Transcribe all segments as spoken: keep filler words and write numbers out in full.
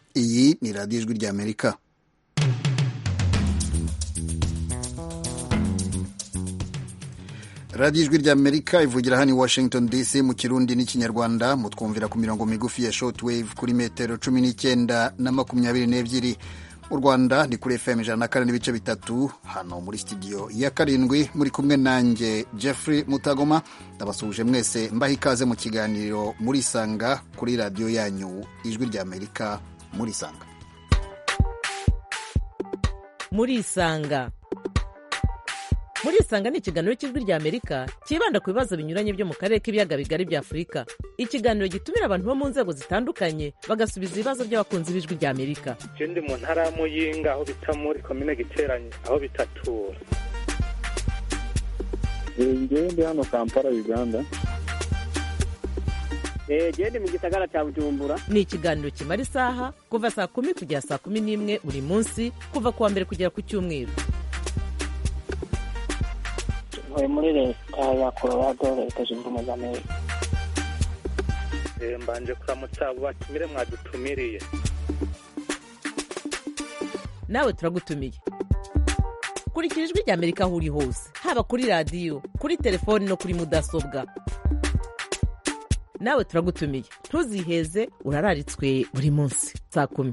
Iyi ni radiyo ijwi ry'Amerika. radiyo ijwi ry'Amerika ivugira hano i Washington D C mu Kirundi n'Ikinyarwanda. Mutwumvira ku mirongo migufi ya shortwave kuri metero cumi n'icyenda na makumyabiri n'ebyiri. Mu Rwanda ni kuri F M ijana na kane n'ibice bitatu. Hano muri studio ya karindwi muri kumwe nanjye Jeffrey Mutagoma. Ndabasuhuje mwese mbaha ikaze mu kiganiro muri Sanga kuri radiyo yanyu ijwi ry'Amerika. Muri Sanga muri Sanga muri Sanga ni ikiganiro cy'ijwi ry'Amerika kibanda ku bibazo binyuranye byo mu karere k'ibiyaga bigari bya Afurika. Ikiganiro gitumira abantu bo mu nzego zitandukanye bagasubiza ibibazo by'abakunzi b'ijwi ry'Amerika. Je ndi mu ntara ya Muyinga aho bita muri komine Giteranyi aho bitatura. Ngewe ndi hano Kampala Uganda. Eh gende mu gisagara cya Bujumbura. Ni ikiganiro kimara isaha kuva saa kumi kugera saa kumi n'imwe buri munsi kuva kuwa mbere kugera ku Cyumweru. Ntuye muri leta ya Colorado, leta zunze ubumwe za Amerika. Eh mbanje kuramutsa abo batumire mwadutumiriye. Nawe turagutumiye. Kurikira ijwi ry'Amerika aho uri hose, haba kuri radiyo, kuri telefoni no kuri mudasobwa. Nawe turagutumiye. Ntuziheze, urararitswe buri munsi saa kumi.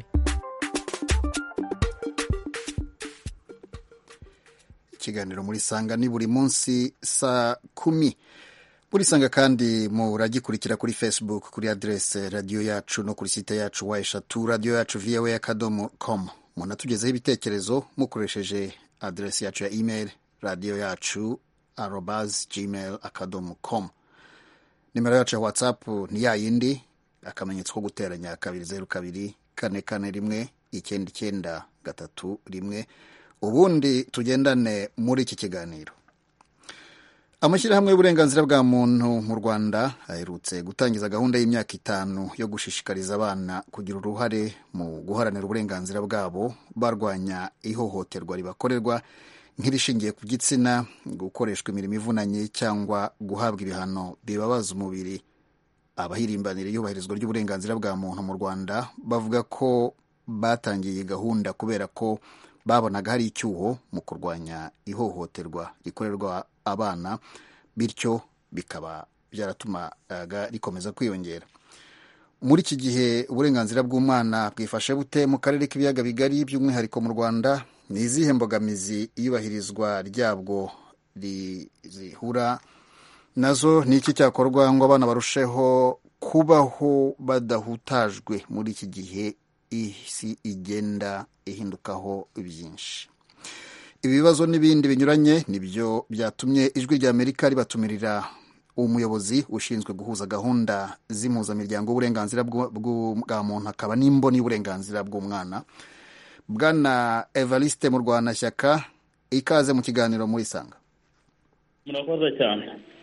Ikiganiro muri Sanga ni buri munsi saa kumi. Muri Sanga kandi muragikurikira kuri Facebook kuri adresse radio yacu no kuri site yacu wa eshatu radio yacu v o a akadomo com. Munatugezeho ibitekerezo mukoresheje adresse yacu ya email radio yacu arobase gmail akadomo com. Nimero yacu ya WhatsApp ni ya yindi akamenyetso ko guteranya kabiri zeru kabiri kane kane rimwe icyenda icyenda gatatu rimwe. Ubundi tugendane muri iki kiganiro. Amashyirahamwe y'uburenganzira bwa muntu mu Rwanda aherutse gutangiza gahunda y'imyaka itanu yo gushishikariza abana kugira uruhare mu guharanira uburenganzira bwabo barwanya ihohoterwa ribakorerwa nk'irishingiye ku gitsina, gukoreshwa imirimo ivunanye cyangwa guhabwa ibihano bibabaza umubiri. Abahirimbanira iyubahirizwa ry'uburenganzira bwa muntu mu Rwanda bavuga ko batangiye gahunda kubera ko babonaga hari icyuho mu kurwanya ihohoterwa rikorerwa abana, bityo bikaba byaratumaga rikomeza kwiyongera. Muri iki gihe uburenganzira bw'umwana bwifashe bute mu karere k'ibiyaga bigari by'umwihariko mu Rwanda? Ni izihe mbogamizi iyubahirizwa ryabwo rihura nazo? Ni iki cyakorwa ngo abana barusheho kubaho badahutajwe muri iki gihe isi igenda ihindukaho byinshi? Ibibazo n'ibindi binyuranye nibyo byatumye ijwi ry'Amerika ribatumirira umuyobozi ushinzwe guhuza gahunda z'impuzamiryango w'uburenganzira bwa muntu akaba n'imboni y'uburenganzira bw'umwana, Bwana Evariste Murwanashyaka. Ikaze mu kiganiro muri Sanga. Murakoze cyane.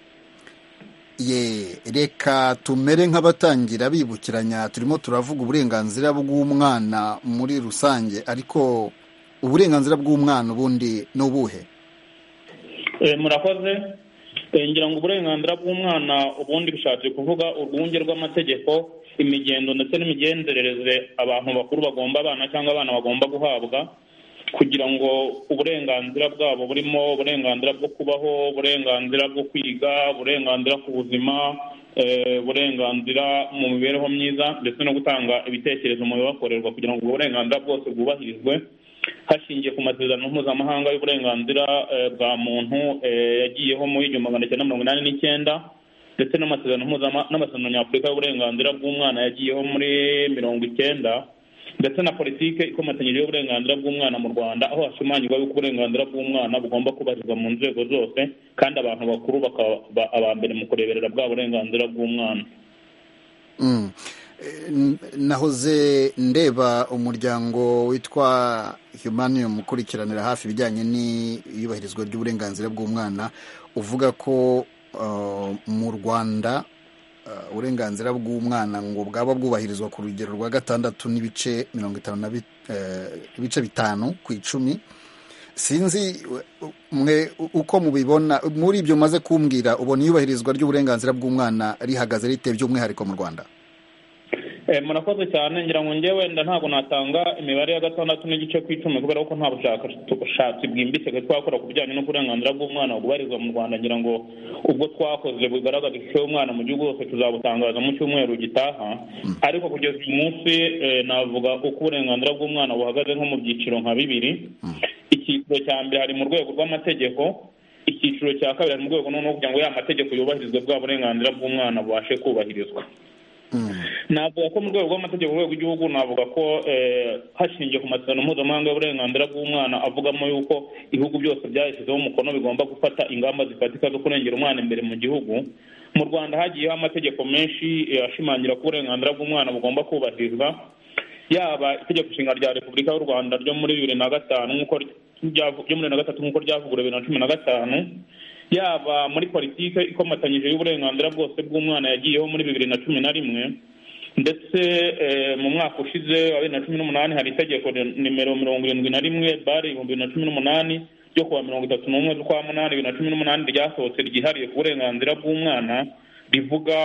Ye reka tumere nk'abatangira bibukiranya, turimo turavuga uburenganzira bw'umwana muri rusange, ariko uburenganzira bw'umwana ubundi ni ubuhe? Eh murakoze. Ngira ngo uburenganzira bw'umwana ubundi bishatse kuvuga urwunge rw'amategeko, imigendo ndetse n'imigenzereze abantu bakuru bagomba abana cyangwa abana bagomba guhabwa kugira ngo uburenganzira bwabo burimo uburenganzira bwo kubaho, uburenganzira bwo kwiga, uburenganzira ku buzima, uburenganzira mu mibereho myiza ndetse no gutanga ibitekerezo mu bibakorerwa kugira ngo uburenganzira bwose bwubahirizwe hashingiye ku masezerano mpuzamahanga y'uburenganzira bwa muntu yagiyeho mu igihumbi magana cyenda mirongo inani n'icyenda ndetse n'amasezerano n'amasezerano nyafurika y'uburenganzira bw'umwana yagiyeho muri mirongo icyenda, ndetse na politike ikomatanyije y'uburenganzira bw'umwana mu Rwanda aho hashimangirwa yuko uburenganzira bw'umwana bugomba kubahirizwa mu nzego zose kandi abantu bakuru bakaba aba mbere mu kureberera bwa burenganzira bw'umwana. Mm. Nahoze ndeba umuryango witwa Humanium ukurikiranira hafi ibijyanye n'iyubahirizwa ry'uburenganzira bw'umwana uvuga ko uh, mu Rwanda uburenganzira uh, bw'umwana ngo bwaba bwubahirizwa ku rugero rwa gatandatu n'ibice mirongo itanu na ibice bitanu ku icumi. Sinzi mwe uko mubibona muri ibyo maze kumbwira, ubona iyubahirizwa ry'uburenganzira bw'umwana rihagaze rite by'umwihariko mu Rwanda? murakoze cyane ngira ngo njyewe wenda ntabwo natanga imibare ya gatandatu n'igice ku icumi kubera ko nta bushakashatsi bwimbitse twakora ku bijyanye n'uburenganzira bw'umwana bubarizwa mu Rwanda. Ngira ngo ubwo twakoze bugaragaza ishusho y'umwana mu gihugu hose tuzabutangaza mu cyumweru gitaha, ariko kugeza uyu munsi navuga uko uburenganzira bw'umwana buhagaze nko mu byiciro nka bibiri. Icyiciro cya mbere hari mu rwego rw'amategeko, icyiciro cya kabiri hari mu rwego noneho kugira ngo ya mategeko yubahirizwe bwa burenganzira bw'umwana bubashe kubahirizwa. Navuga ko mu rwego rw'amategeko urwego rw'igihugu navuga ko hashingiye ku masezerano mpuzamahanga y'uburenganzira bw'umwana avugamo yuko ibihugu byose byashyizeho umukono bigomba gufata ingamba zifatika zo kurengera umwana imbere mu gihugu. Mu Rwanda hagiyeho amategeko menshi ashimangira ko uburenganzira bw'umwana bugomba kubahirizwa, yaba itegeko nshinga rya Repubulika y'u Rwanda ryo muri bibiri na gatanu nk'uko ryo muri na gatatu nk'uko ryavuguruwe bibiri na cumi na gatanu, yaba muri politiki ikomatanyije y'uburenganzira bwose bw'umwana yagiyeho muri bibiri na cumi na rimwe, ndetse mu mwaka ushize wa bibiri na cumi n'umunani hari itegeko nimero mirongo irindwi na rimwe bare ibihumbi bibiri na cumi n'umunani ryo kuwa mirongo itatu n'umwe z'ukwa munani bibiri na cumi n'umunani ryasohotse ryihariye ku burenganzira bw'umwana, rivuga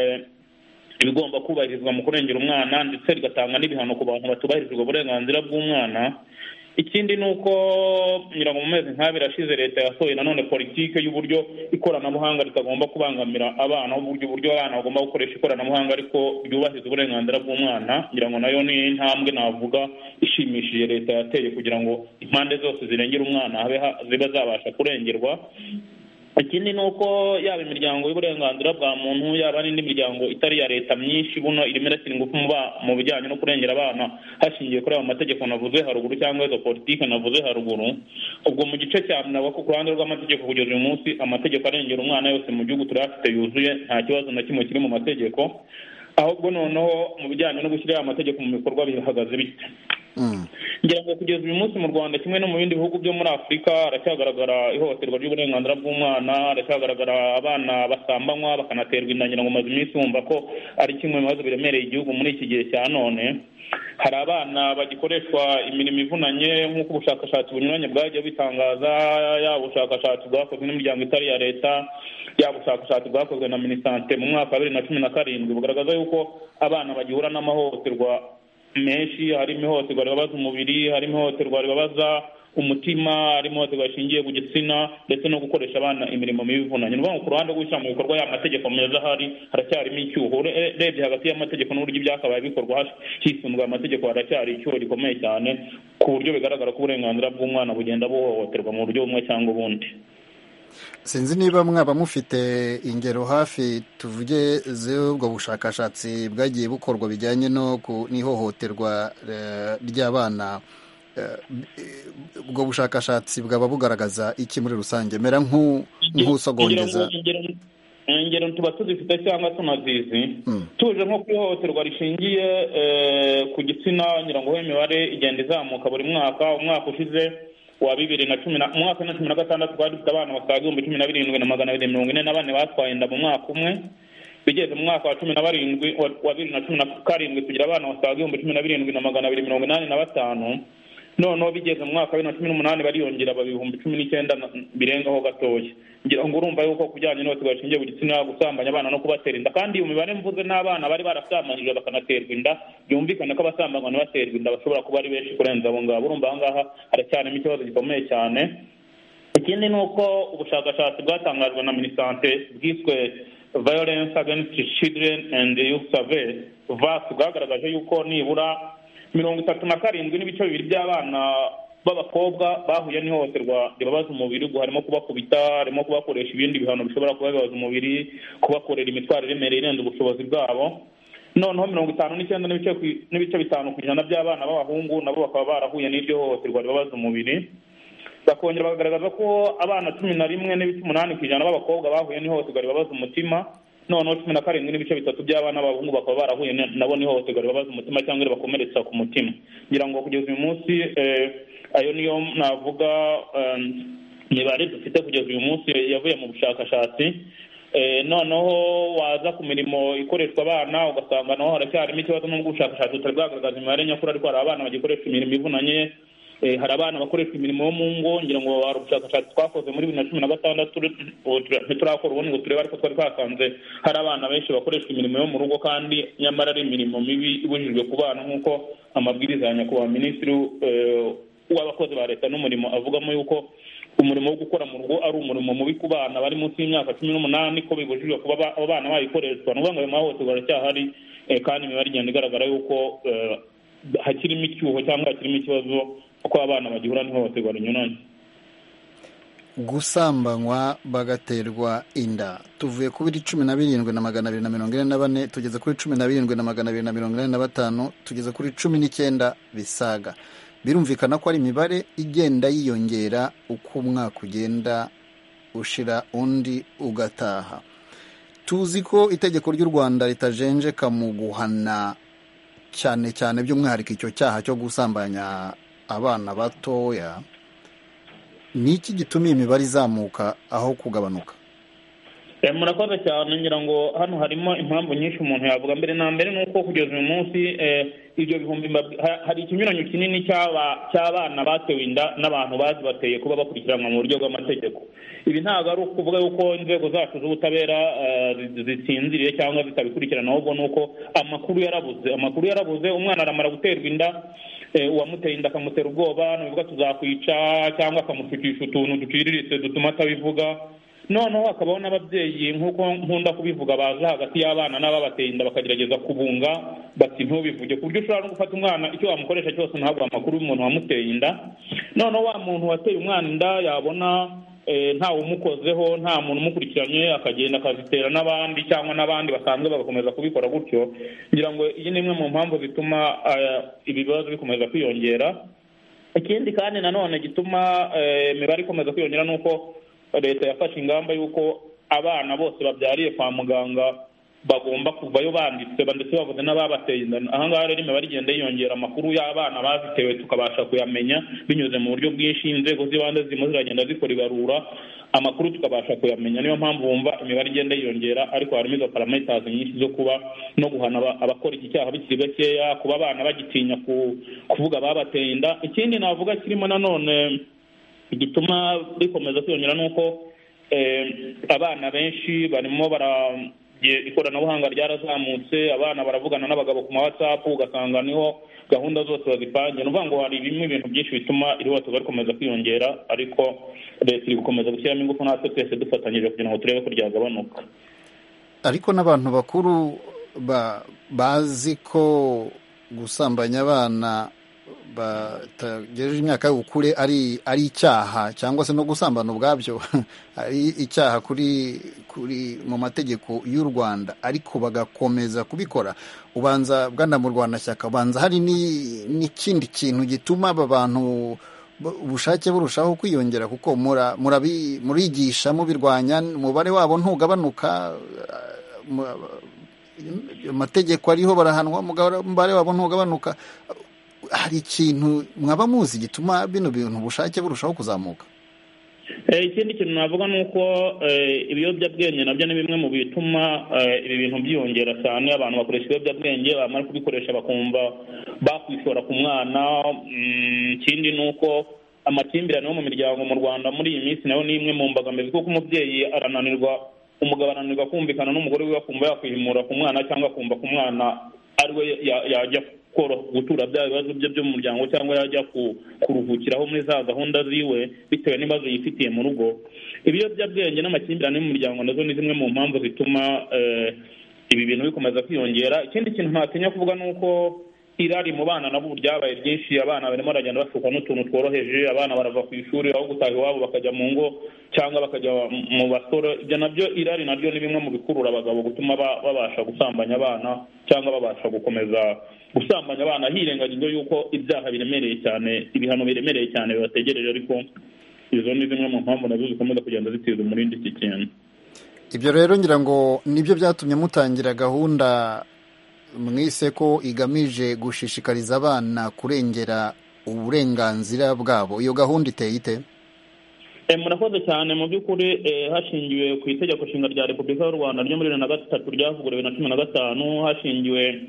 ibigomba kubahirizwa mu kurengera umwana ndetse rigatanga n'ibihano ku bantu batubahirizwa uburenganzira bw'umwana. Ikindi ni uko ngira ngo mu mezi nk'abiri ashize leta yasohoye nanone politike y'uburyo ikoranabuhanga ritagomba kubangamira abana, uburyo uburyo abana bagomba gukoresha ikoranabuhanga ariko ryubahiriza uburenganzira bw'umwana. Ngira ngo nayo ni intambwe navuga ishimishije leta yateye kugira ngo impande zose zirengera umwana ziba zabasha kurengerwa. Ikindi ni uko yaba imiryango y'uburenganzira bwa muntu yaba n'indi miryango itari ya leta myinshi buno irimo irashyira ingufu mu bijyanye no kurengera abana hashingiye kuri ayo mategeko navuze haruguru cyangwa izo politike navuze haruguru. Ubwo mu gice cya mbere ku ruhande rw'amategeko kugeza uyu munsi amategeko arengera umwana yose mu gihugu turafite yuzuye, nta kibazo na kimwe kiri mu mategeko, ahubwo noneho mu bijyanye no gushyira amategeko mu bikorwa bihagaze bite. Ngira ngo kugeza uyu munsi mu Rwanda kimwe no mu bindi bihugu byo muri Afurika haracyagaragara ihohoterwa ry'uburenganzira bw'umwana, haracyagaragara abana basambanywa bakanaterwa inda. Ngira ngo maze iminsi wumva ko ari kimwe mu bibazo biremereye igihugu muri iki gihe cya none. Hari abana bagikoreshwa imirimo ivunanye nk'uko ubushakashatsi bunyuranye bwagiye bitangaza, yaba ubushakashatsi bwakozwe n'imiryango itari ya leta, yaba ubushakashatsi bwakozwe na Minisante mu mwaka wa bibiri na cumi na karindwi bugaragaza yuko abana bagihura n'amahohoterwa menshi. Harimo ihohoterwa ribabaza umubiri, harimo ihohoterwa ribabaza umutima, harimo ihohoterwa rishingiye ku gitsina ndetse no gukoresha abana imirimo mibi ivunanye. Ni ukuvuga ngo ku ruhande rw'ishyira mu bikorwa y'amategeko meza hari haracyarimo icyuho. Urebye hagati y'amategeko n'uburyo ibyakabaye bikorwa hisunzwe amategeko haracyari icyuho gikomeye cyane ku buryo bigaragara ko uburenganzira bw'umwana bugenda buhohoterwa mu buryo bumwe cyangwa ubundi. Sinzi niba mwaba mufite ingero hafi tuvuge z'ubwo bushakashatsi bwagiye bukorwa bijyanye no n'ihohoterwa ry'abana. Ubwo bushakashatsi bwaba bugaragaza iki muri rusange? Mera nk'usogongeza ingero tuba tuzifite cyangwa tunazizi. Tuje nko kwihohoterwa rishingiye ku gitsina, ngira ngo imibare igenda izamuka buri mwaka. Umwaka ushize wa bibiri na cumi na umwaka na cumi na gatandatu twari dufite abana basaga ibihumbi cumi na birindwi na magana abiri mirongo ine na bane batwaye inda mu mwaka umwe. Bigeze mu mwaka wa cumi na barindwi wa bibiri na cumi na karindwi tugira abana basaga ibihumbi cumi na birindwi na magana abiri mirongo inani na batanu. Noneho bigeze mu mwaka wa bibiri na cumi n'umunani bariyongera baba ibihumbi cumi n'icyenda birengaho gatoya. Ngira ngo urumva yuko kujyanye n'ihohoterwa rishingiye ku gitsina, gusambanya abana no kubatera inda, kandi iyo mibare mvuze n'abana bari barasambanyije bakanaterwa inda, byumvikana ko abasambanywa n'abaterwa inda bashobora kuba ari benshi kurenza abo ngabo. Urumva aha ngaha haracyarimo ikibazo gikomeye cyane. Ikindi ni uko ubushakashatsi bwatangajwe na Minisante bwiswe Violence Against Children and Youth Survey V A S bwagaragaje yuko nibura mirongo itatu na karindwi n'ibice bibiri by'abana b'abakobwa bahuye n'ihohoterwa ribabaza umubiri, harimo kubakubita, harimo kubakoresha ibindi bihano bishobora kuba bibabaza umubiri, kubakorera imitwaro iremereye irenze ubushobozi bwabo. Noneho mirongo itanu n'icyenda n'ibice bitanu ku ijana by'abana b'abahungu nabo bakaba barahuye n'iryo hohoterwa ribabaza umubiri. Bakongera bagaragaza ko abana cumi na rimwe n'ibice umunani ku ijana b'abakobwa bahuye n'ihohoterwa ribabaza umutima. Noneho cumi na karindwi n'ibice bitatu by'abana b'abahungu bakaba barahuye nabo n'ihohoterwa ribabaza umutima cyangwa ribakomeretsa ku mutima. Ngira ngo kugeza uyu munsi ayo niyo navuga imibare dufite kugeza uyu munsi yavuye mu bushakashatsi. Noneho waza ku mirimo ikoreshwa abana ugasanga naho haracyarimo ikibazo n'ubwo ubushakashatsi butari bwagaragaza imibare nyakuri, ariko hari abana bagikoresha imirimo ivunanye hari abana bakoreshwa imirimo yo mu ngo, ngira ngo hari ubushakashatsi twakoze muri bibiri na cumi na gatandatu ntiturakora ubundi ngo turebe, ariko twari twasanze hari abana benshi bakoreshwa imirimo yo mu rugo kandi nyamara ari imirimo mibi ibujijwe ku bana, nk'uko amabwiriza ya nyakubahwa minisitiri w'abakozi ba leta n'umurimo avugamo yuko umurimo wo gukora mu rugo ari umurimo mubi ku bana bari munsi y'imyaka cumi n'umunani, ko bibujijwe kuba abana bayikoreshwa. Ni ukuvuga ngo ayo mahohoterwa aracyahari, kandi imibare igenda igaragara yuko hakirimo icyuho cyangwa hakirimo ikibazo uko abana bagihura n'ihohoterwa rinyuranye. Gusambanywa bagaterwa inda, tuvuye kuri cumi na birindwi na magana abiri na mirongo ine na bane tugeze kuri cumi na birindwi na magana abiri na mirongo ine na batanu tugeze kuri cumi n'icyenda bisaga. Birumvikana ko ari imibare igenda yiyongera uko umwaka ugenda ushira undi ugataha. Tuzi ko itegeko ry'u Rwanda ritajenjeka mu guhana cyane cyane by'umwihariko icyo cyaha cyo gusambanya abana batoya. Ni iki gituma imibare izamuka aho kugabanuka? Murakoze cyane, ngira ngo hano harimo impamvu nyinshi umuntu yavuga. Mbere na mbere nuko kugeza uyu munsi ibyo bihumbi hari ikinyuranyo kinini cy'abana batewe inda n'abantu bazibateye kuba bakurikiranwa mu buryo bw'amategeko. Ibi ntabwo ari ukuvuga yuko inzego zacu z'ubutabera zitsinziriye cyangwa zitabikurikirana, ahubwo ni uko amakuru yarabuze amakuru yarabuze umwana aramara guterwa inda, uwamuteye inda akamutera ubwoba, nuvuga tuzakwica cyangwa akamushukisha utuntu duciriritse dutuma atabivuga. Noneho hakabaho n'ababyeyi nk'uko nkunda kubivuga baza hagati y'abana n'ababateye inda bakagerageza kubunga bati ntubivuge, ku buryo ushobora no gufata umwana icyo wamukoresha cyose ntabwo amakuru y'umuntu wamuteye inda. Noneho wa muntu wateye umwana inda yabona ntawe umukozeho, nta muntu umukurikiranye, akagenda akazitera n'abandi cyangwa n'abandi basanzwe bagakomeza kubikora gutyo. Ngira ngo iyi ni imwe mu mpamvu zituma ibi bibazo bikomeza kwiyongera. Ikindi kandi nanone gituma imibare ikomeza kwiyongera ni uko leta yafashe ingamba y'uko abana bose babyariye kwa muganga bagomba kuvayo banditse ndetse bavuze n'ababateye inda. Aha ngaha rero imibare igenda yiyongera, amakuru y'abana bazitewe tukabasha kuyamenya binyuze mu buryo bwinshi. Inzego z'ibanze zirimo ziragenda zikora ibarura, amakuru tukabasha kuyamenya. Niyo mpamvu wumva imibare igenda yiyongera, ariko harimo izo parameters nyinshi zo kuba no guhana abakora iki cyaha bikiri gakeya, kuba abana bagitinya kuvuga babateye inda. Ikindi navuga kirimo nanone igituma bikomeza kwiyongera nuko abana benshi barimo bara ikoranabuhanga ryarazamutse, abana baravugana n'abagabo ku ma WhatsApp, ugasanga niho gahunda zose bazipangira. Nuvuga ngo hari bimwe ibintu byinshi bituma ihohoterwa rikomeza kwiyongera, ariko leta iri gukomeza gushyiramo ingufu natwe twese dufatanyije kugira ngo turebe ko ryagabanuka. Ariko n'abantu bakuru bazi ko gusambanya abana batagejeje imyaka y'ubukure ari ari icyaha, cyangwa se no gusambana ubwabyo ari icyaha kuri kuri mu mategeko y'u Rwanda, ariko bagakomeza kubikora. Ubanza bwana mu Rwanda shyaka, ubanza hari n'ikindi kintu gituma aba bantu ubushake burushaho kwiyongera, kuko murigisha mubirwanya, umubare wabo ntugabanuka, amategeko ariho barahanwa, umubare wabo ntugabanuka. Hari ikintu mwaba muzi gituma bino bintu ubushake burushaho kuzamuka? Ikindi kintu navuga ni uko ibiyobyabwenge nabyo ni bimwe mu bituma ibi bintu byiyongera cyane. Abantu bakoresha ibiyobyabwenge, bamara kubikoresha bakumva bakwishora ku mwana. Ikindi ni uko amakimbirane yo mu miryango mu Rwanda muri iyi minsi nayo ni imwe mu mbogamizi, kuko umubyeyi arananirwa, umugabo arananirwa kumvikana n'umugore we, akumva yakwihimura ku mwana cyangwa akumva ku mwana ari we yajya gutura bya bibazo bye byo mu muryango, cyangwa yajya kuruhukiraho muri za gahunda ziwe bitewe n'ibibazo yifitiye mu rugo. Ibiyobyabwenge n'amakimbirane mu muryango nazo ni zimwe mu mpamvu zituma ibi bintu bikomeza kwiyongera. Ikindi kintu ntatinya kuvuga ni uko irari mu bana nabo ryabaye ryinshi. Abana barimo baragenda basuka n'utuntu tworoheje, abana barava ku ishuri aho gutaha iwabo bakajya mu ngo cyangwa bakajya mu basore. Ibyo nabyo irari naryo ni bimwe mu bikurura abagabo gutuma babasha gusambanya abana cyangwa babasha gukomeza gusambanya abana, hirengagijwe yuko ibyaha biremereye cyane, ibihano biremereye cyane bibategereje. Ariko izo ni zimwe mu mpamvu nazo zikomeza kugenda zitiza umurindi iki kintu. Ibyo rero ngira ngo nibyo byatumye mutangira gahunda mwise ko igamije gushishikariza abana kurengera uburenganzira bwabo. Iyo gahunda iteye ite? Murakoze cyane. Mu by'ukuri hashingiwe ku itegeko nshinga rya Repubulika y'u Rwanda ryo muri bibiri na gatatu ryavuguruwe na cumi na gatanu, hashingiwe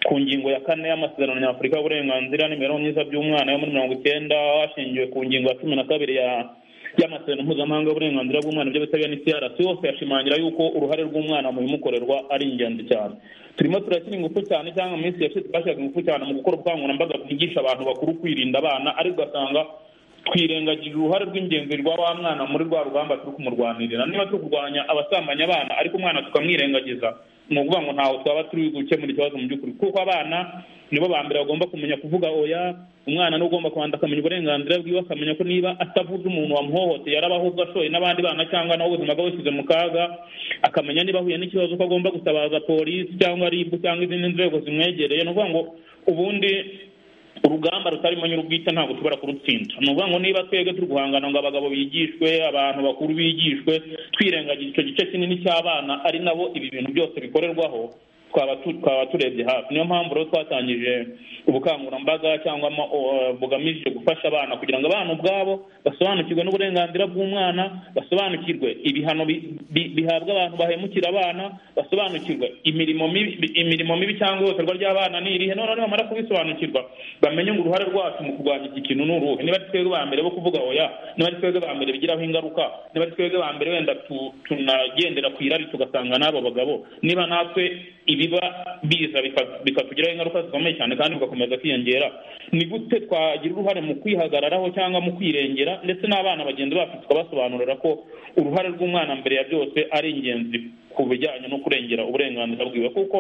ku ngingo ya kane y'amasezerano nyafurika y'uburenganzira n'imibereho myiza by'umwana yo muri mirongo icyenda, hashingiwe ku ngingo ya cumi na kabiri ya y'amasezerano mpuzamahanga y'uburenganzira bw'umwana ibyo bitabiriye n'I C R C, yose yashimangira yuko uruhare rw'umwana mu bimukorerwa ari ingenzi cyane. Turimo turashyira ingufu cyane cyangwa mu minsi yashize twashyiraga ingufu cyane mu gukora ubukangurambaga bwigisha abantu bakuru kwirinda abana, ariko ugasanga twirengagije uruhare rw'ingenzi rwa wa mwana muri rwa rugamba turi kumurwanirira. Niba turi kurwanya abasambanya abana ariko umwana tukamwirengagiza, ni ukuvuga ngo ntawe twaba turi gukemura ikibazo mu by'ukuri, kuko abana nibo ba mbere bagomba kumenya kuvuga oya. Umwana ni ugomba kubanza akamenya uburenganzira bwiwe, akamenya ko niba atavuze umuntu wamuhohoteye yaraba ahubwo ashoye n'abandi bana cyangwa nawe ubuzima bwe bushyize mu kaga, akamenya niba ahuye n'ikibazo ko agomba gutabaza polisi cyangwa R I B cyangwa izindi nzego zimwegereye. Ni ukuvuga ngo ubundi urugamba rutarimo nyir'ubwite ntabwo tubara kurutsinda. Ni ukuvuga ngo niba twebwe turi guhangana ngo abagabo bigishwe, abantu bakuru bigishwe, twirengagije icyo gice kinini cy'abana ari nabo ibi bintu byose bikorerwaho, twaba turebye hafi. Niyo mpamvu rero twatangije ubukangurambaga cyangwa bugamije gufasha abana kugira ngo abana ubwabo basobanukirwe n'uburenganzira bw'umwana, basobanukirwe ibihano bihabwa abantu bahemukira abana, basobanukirwe imirimo mibi imirimo mibi cyangwa ihohoterwa ry'abana ni irihe. None bamara kubisobanukirwa bamenye ngo uruhare rwacu mu kurwanya iki kintu ni uruhe. Niba ari twebwe ba mbere bo kuvuga oya, niba ari twebwe ba mbere bigiraho ingaruka, niba ari twebwe ba mbere wenda tunagendera ku irari tugasanga n'abo bagabo, niba natwe ibiba biza bikatugiraho ingaruka zikomeye cyane kandi bigakomeza kwiyongera, ni gute twagira uruhare mu kwihagararaho cyangwa mu kwirengera, ndetse n'abana bagenda bacu tukabasobanurira ko uruhare rw'umwana mbere ya byose ari ingenzi ku bijyanye no kurengera uburenganzira bwiwe. Kuko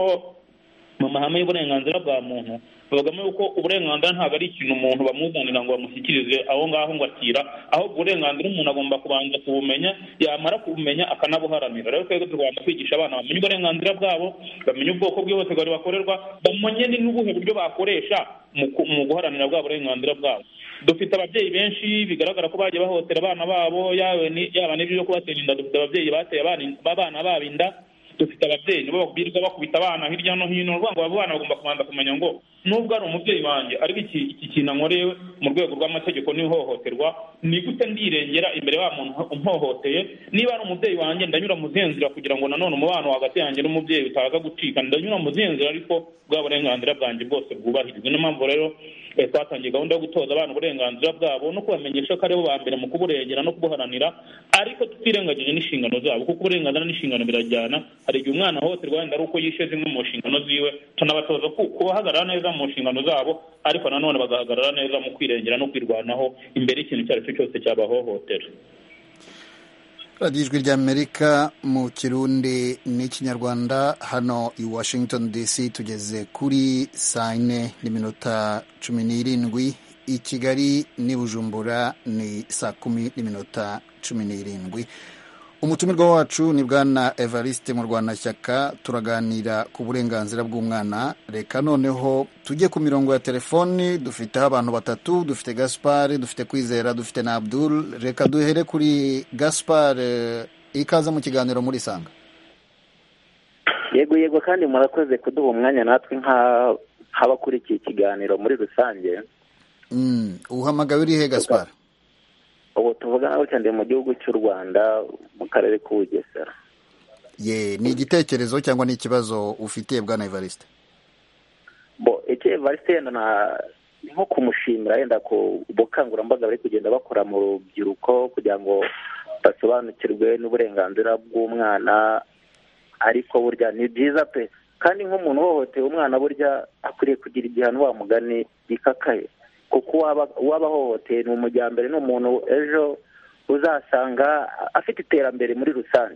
mu mahame y'uburenganzira bwa muntu bavugamo yuko uburenganzira ntabwo ari ikintu umuntu bamuzanira ngo bamushyikirize aho ngaho ngo akira, ahubwo uburenganzira umuntu agomba kubanza kubumenya, yamara kubumenya akanabuharanira. Rero twebwe tugomba kwigisha abana bamenye uburenganzira bwabo, bamenye ubwoko bw'ihohoterwa ribakorerwa, bamenye n'ubuhe buryo bakoresha mu guharanira bwa burenganzira bwabo. Dufite ababyeyi benshi bigaragara ko bagiye bahohotera abana babo, yaba n'ibyo byo kubatera inda. Dufite ababyeyi bateye abana babo inda, dufite ababyeyi nibo bakubwiriza bakubita abana hirya no hino. Urwango abo bana bagomba kubanza kumenya ngo nubwo ari umubyeyi wanjye ariko iki iki kintu ankoreye mu rwego rw'amategeko n'ihohoterwa, ni gute ndirengera imbere wa muntu umhohoteye. Niba ari umubyeyi wanjye ndanyura mu zenzira kugira ngo nanone umubano hagati yanjye n'umubyeyi utaza gucika, ndanyura mu zenzira ariko bwa burenganzira bwanjye bwose bwubahirizwe. Niyo mpamvu rero twatangiye gahunda yo gutoza abana uburenganzira bwabo no kubamenyesha ko aribo ba mbere mu kuburengera no kubuharanira, ariko tutirengagije n'inshingano zabo, kuko uburenganzira n'inshingano birajyana. Hari igihe umwana ahohoterwa wenda ari uko yishe zimwe mu nshingano ziwe, tunabatoza kubahagarara neza mu nshingano zabo, ariko nanone bagahagarara neza mu kwirengera no kwirwanaho imbere y'ikintu icyo ari cyo cyose cyabahohotera. radiyo ijwi ry'Amerika mu kirundi n'ikinyarwanda, hano i Washington D C tugeze kuri saa yine n'iminota cumi n'irindwi, i Kigali n'i Bujumbura ni saa kumi n'iminota cumi n'irindwi. Umutumirwa wacu ni Bwana Evariste Murwanashyaka, turaganira ku burenganzira bw'umwana. Reka noneho tujye ku mirongo ya telefoni, dufiteho abantu batatu, dufite Gaspard, dufite Kwizera, dufite na Abdul. Reka duhere kuri Gaspard, ikaza mu kiganiro muri Sanga. Yego yego, kandi murakoze kuduha umwanya natwe nk'abakurikiye ikiganiro muri rusange. Mm, uhamagaye uri he Gaspard? Ubu tuvugana gutya ndi mu gihugu cy'u Rwanda mu karere k'Ubugesera. Ye, ni igitekerezo cyangwa ni ikibazo ufitiye Bwana Evariste? Bo, icyo Evariste yenda na nko kumushimira yenda ku bukangurambaga bari kugenda bakora mu rubyiruko kugira ngo basobanukirwe n'uburenganzira bw'umwana, ariko burya ni byiza pe, kandi nk'umuntu uhohoteye umwana burya akwiriye kugira igihano wa mugani gikakaye, kuko waba ahohoteye ni umujyambere, ni umuntu ejo uzasanga afite iterambere muri rusange.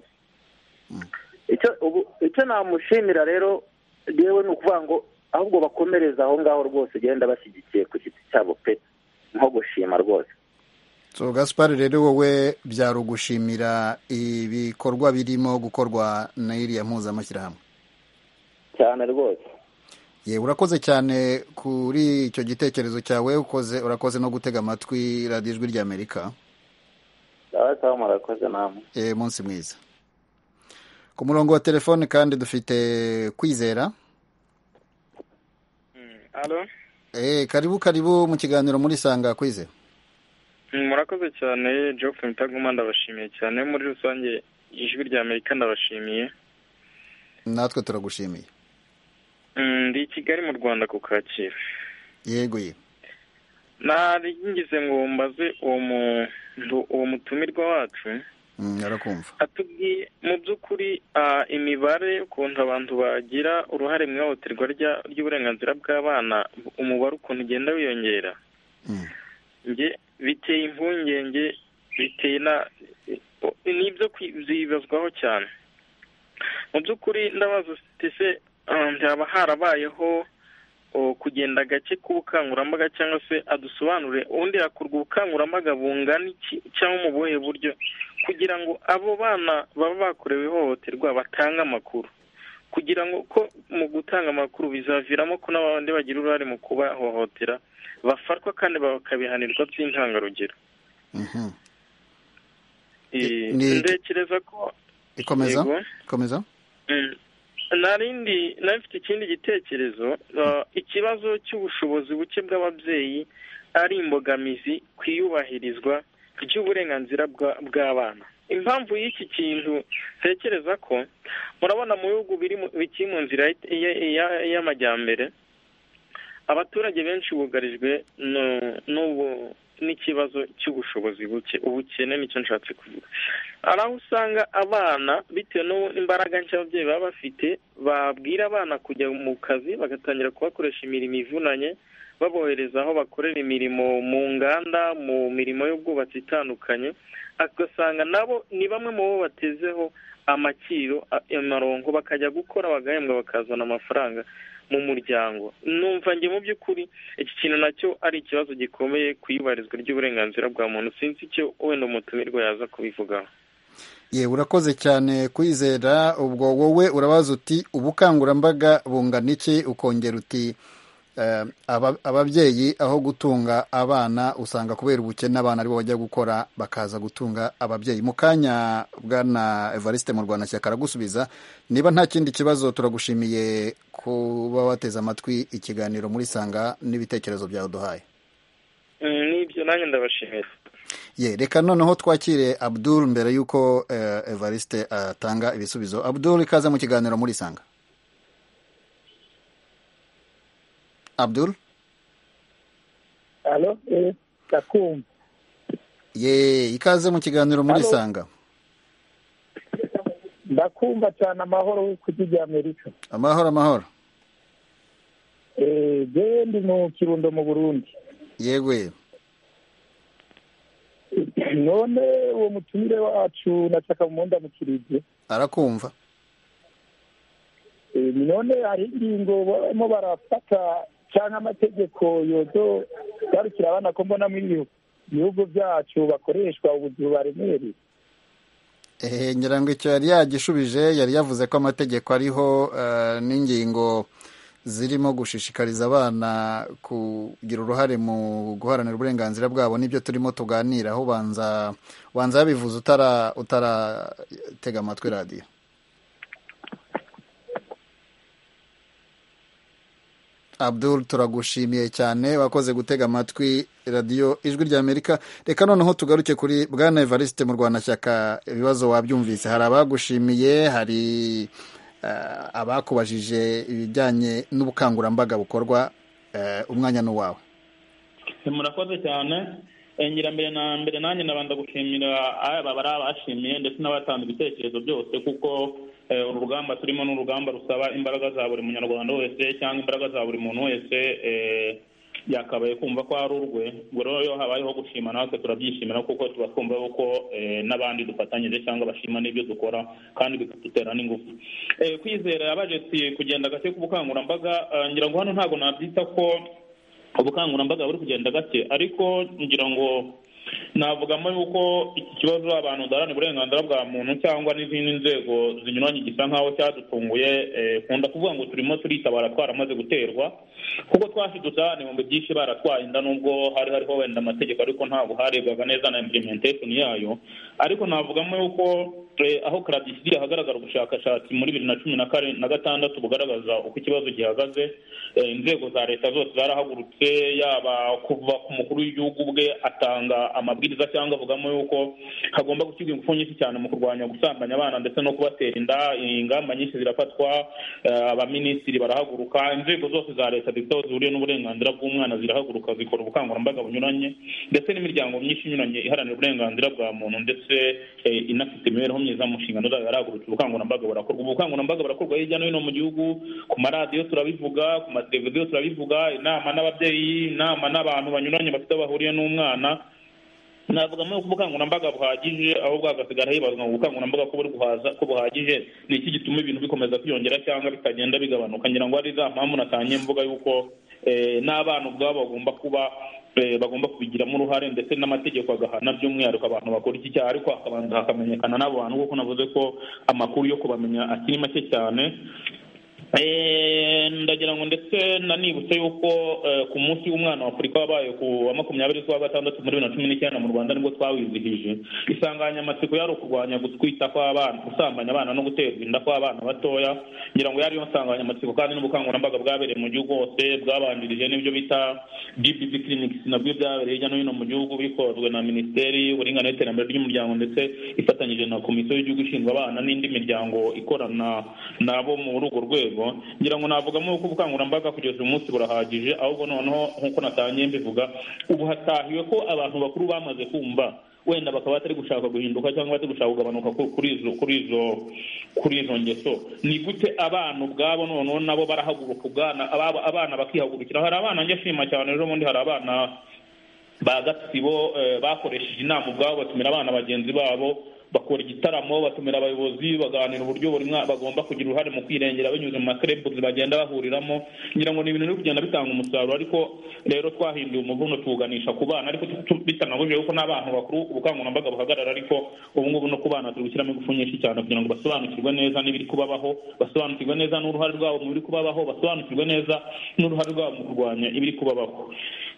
Icyo namushimira rero yewe ni ukuvuga ngo ahubwo bakomereza aho ngaho rwose, ugenda bashyigikiye ku giti cyabo pe, nko gushima rwose. So Gaspard, rero wowe byari ugushimira ibikorwa birimo gukorwa na iriya mpuzamashyirahamwe cyane rwose. Ye, urakoze cyane kuri icyo gitekerezo cyawe, ukoze urakoze no gutega amatwi radiyo ijwi ry'Amerika. Sawa, murakoze namwe. Eh, munsi mwiza. Ku murongo wa telefone kandi dufite Kwizera. Mm, allo? Eh, karibu karibu mu kiganiro muri Sanga Kwizera. Mm, murakoze cyane Geoffrey Mutagoma, ndabashimiye cyane muri rusange ijwi ry'Amerika, ndabashimiye. Natwe turagushimiye. ndi i Kigali mu Rwanda ku Kacyiru. Yego ye. Nari ngize ngo mbaze uwo mu uwo mutumirwa wacu. Arakumva. Atubwiye mu by'ukuri imibare ukuntu abantu bagira uruhare mu ihohoterwa ry'uburenganzira bw'abana, umubare ukuntu ugenda wiyongera. Nge biteye impungenge, biteye na n'ibyo kwibazwaho cyane. Mu by'ukuri ndabaza se haba harabayeho kugenda gake k'ubukangurambaga cyangwa se adusobanure ubundi hakorwa ubukangurambaga bungana iki cyangwa mu buhe buryo kugira ngo abo bana baba bakorewe ihohoterwa batange amakuru, kugira ngo ko mu gutanga amakuru bizaviramo ko n'abandi bagira uruhare mu kubahohotera bafatwa kandi bakabihanirwa by'intangarugero. Ndekereza ko ikomeza ikomeza narindi nafite ikindi gitekerezo, ikibazo cy'ubushobozi buke bw'ababyeyi ari imbogamizi ku iyubahirizwa ry'uburenganzira bw'abana. Impamvu y'iki kintu ntekereza ko murabona mu bihugu bikiri mu nzira y'amajyambere, abaturage benshi bugarijwe n'ubu n'ikibazo cy'ubushobozi buke, ubukene nicyo nshatse kuvuga. Hari aho usanga abana bitewe n'imbaraga nshya ababyeyi baba bafite babwira abana kujya mu kazi bagatangira kubakoresha imirimo ivunanye, babohereza aho bakorera imirimo mu nganda, mu mirimo y'ubwubatsi itandukanye, agasanga nabo ni bamwe mu bo batezeho amakiro amarongo, bakajya gukora bagahembwa bakazana amafaranga mu muryango. Numva nge mu by'ukuri iki kintu nacyo ari ikibazo gikomeye ku iyubahirizwa ry'uburenganzira bwa muntu. Sinzi icyo wenda umutumirwa yaza kubivugaho. Ye, urakoze cyane Kwizera. Ubwo wowe urabaza uti ubukangurambaga bungana iki, ukongera uti uh, ababyeyi aho gutunga abana usanga kubera ubukene abana aribo bajya gukora bakaza gutunga ababyeyi. Mu kanya bwana Evariste mu Rwanda cyaka aragusubiza. Niba nta kindi kibazo turagushimiye kuba wateze amatwi ikiganiro muri Sanga n'ibitekerezo byawe duhaye. Nibyo nanjye ndabashimira. Ye, reka noneho twakire Abdul mbere yuko uh, Evariste atanga uh, ibisubizo. Abdul, ikaze mu kiganiro muri Sanga. Abdul? Allo, eh, takum. Ye, ikaze mu kiganiro muri Hello. Sanga. Ndakumva cyane amahoro kujya Amerika. Amahoro amahoro. Eh, je ndi mu Kirundo mu Burundi. Yego. None uwo mutumire wacu nataka munda mukirije. Arakumva. Eh, none hari ingingo barimo barafata cyangwa amategeko yozo garukira abana ko mbona mu bihugu byacu bakoreshwa ubuzu baremere. Eh, ngira ngo icyo yari yagishubije, yari yavuze ko amategeko ariho uh, n'ingingo zirimo gushishikariza abana kugira uruhare mu guharanira uburenganzira bwabo. Nibyo turimo tuganiraho. Banza banza yabivuze utara utara tega amatwi radio. Abdul, turagushimiye cyane, wakoze gutega amatwi radio Ijwi rya Amerika. Reka noneho tugaruke kuri bwana Evariste mu Rwanda cyaka. Ibibazo wabyumvise, hari abagushimiye, hari uh, abakubajije ibijyanye n'ubukangurambaga bukorwa. Uh, umwanya n'uwawe. Murakoze cyane. Ngira mbere na mbere nanjye nabanda gushimira aba bari abashimiye ndetse n'abatanga ibitekerezo byose, kuko uru rugamba turimo n'urugamba rusaba imbaraga za buri munyarwanda wese cyangwa imbaraga za buri muntu wese yakabaye kumva ko ari urwe. Ubwo rero iyo habayeho gushima natwe turabyishimira, kuko tuba twumva ko n'abandi dufatanyije cyangwa bashima n'ibyo dukora kandi bikadutera n'ingufu. Kwizera yabaje kugenda gake k'ubukangurambaga. Ngira ngo hano ntabwo nabyita ko ubukangurambaga buri kugenda gake, ariko ngira ngo navugamo yuko iki kibazo abantu daharanira uburenganzira bwa muntu cyangwa n'izindi nzego zinyuranye gisa nkaho cyadutunguye. Kunda kuvuga ngo turimo turitabara twaramaze guterwa, kuko twashidutse ahantu mu byinshi baratwaye inda, nubwo hari hariho wenda amategeko ariko ntabwo harebwaga neza na implementation yayo. Ariko navugamo yuko aho karadisiri hagaragara ubushakashatsi muri bibiri na cumi na gatandatu bugaragaza uko ikibazo gihagaze. Inzego za leta zose zarahagurutse, yaba kuva ku mukuru w'igihugu bwe atanga amabwiriza cyangwa avugamo yuko hagomba gushyirwa ingufu nyinshi cyane mu kurwanya gusambanya abana ndetse no kubatera inda. Ingamba nyinshi zirafatwa, abaminisitiri barahaguruka, inzego zose za leta zifite aho zihuriye n'uburenganzira bw'umwana zirahaguruka zikora ubukangurambaga bunyuranye, ndetse n'imiryango myinshi inyuranye iharanira uburenganzira bwa muntu ndetse inafite imibereho myiza mu nshingano zayo yarahagurutse. Ubukangurambaga burakorwa ubukangurambaga burakorwa hirya no hino mu gihugu, ku maradiyo turabivuga, ku mateleviziyo turabivuga, inama n'ababyeyi, inama n'abantu banyuranye bafite bahuriye n'umwana. navuga ko ubukangurambaga buhagije aho bwagasigara hibazwa mu bukangurambaga ko buri guhaza ko buhagije ni iki gituma ibintu bikomeza kwiyongera cyangwa bitagenda bigabanuka. ngira ngo ari za mpamvu natanye mvuga yuko n'abana ubwabo bagomba kuba bagomba kubigiramo uruhare ndetse n'amategeko agahana by'umwihariko abantu bakora iki cyaha, ariko hakabanza hakamenyekana n'abo bantu kuko navuze ko amakuru yo kubamenya akiri make cyane. ndagira ngo ndetse nanibutse yuko ku munsi w'umwana wa Afurika wabaye ku wa makumyabiri z'ukwa gatandatu muri bibiri na cumi n'icyenda mu Rwanda nibwo twawizihije. Insanganyamatsiko yari ukurwanya gutwita kw'abana, gusambanya abana no guterwa inda kw'abana batoya. ngira ngo yari yo nsanganyamatsiko kandi n'ubukangurambaga bwabereye mu gihugu hose bwabanjirije n'ibyo bita D B V clinics nabyo byabereye hirya no hino mu gihugu bikozwe na Minisiteri y'Uburinganire n'Iterambere ry'Umuryango ndetse ifatanyije na Komisiyo y'Igihugu ishinzwe abana n'indi miryango ikorana nabo muri urwo rwego. ngira ngo navugamo ko ubukangurambaga kugeza uyu munsi burahagije, ahubwo noneho nk'uko natangiye mbivuga ubu hatahiwe ko abantu bakuru bamaze kumva wenda bakaba batari gushaka guhinduka cyangwa batari gushaka kugabanuka kuri izo kuri izo kuri izo ngeso. ni gute abana ubwabo noneho nabo barahaguruka ubwana abana bakihagurukira? hari abana njye shima cyane ejo bundi hari abana ba Gatsibo bakoresheje inama ubwabo batumira abana bagenzi babo bakora igitaramo, batumira abayobozi baganira uburyo buri mwana bagomba kugira uruhare mu kwirengera binyuze mu makerebuzi bagenda bahuriramo. ngira ngo ni ibintu biri kugenda bitanga umusaruro, ariko rero twahinduye umuvuno tuganisha ku bana, ariko bitanabujije yuko n'abantu bakuru ubukangurambaga buhagarara. ariko ubu ngubu no ku bana turi gushyiramo ingufu nyinshi cyane kugira ngo basobanukirwe neza n'ibiri kubabaho, basobanukirwe neza n'uruhare rwabo mu biri kubabaho, basobanukirwe neza n'uruhare rwabo mu kurwanya ibiri kubabaho.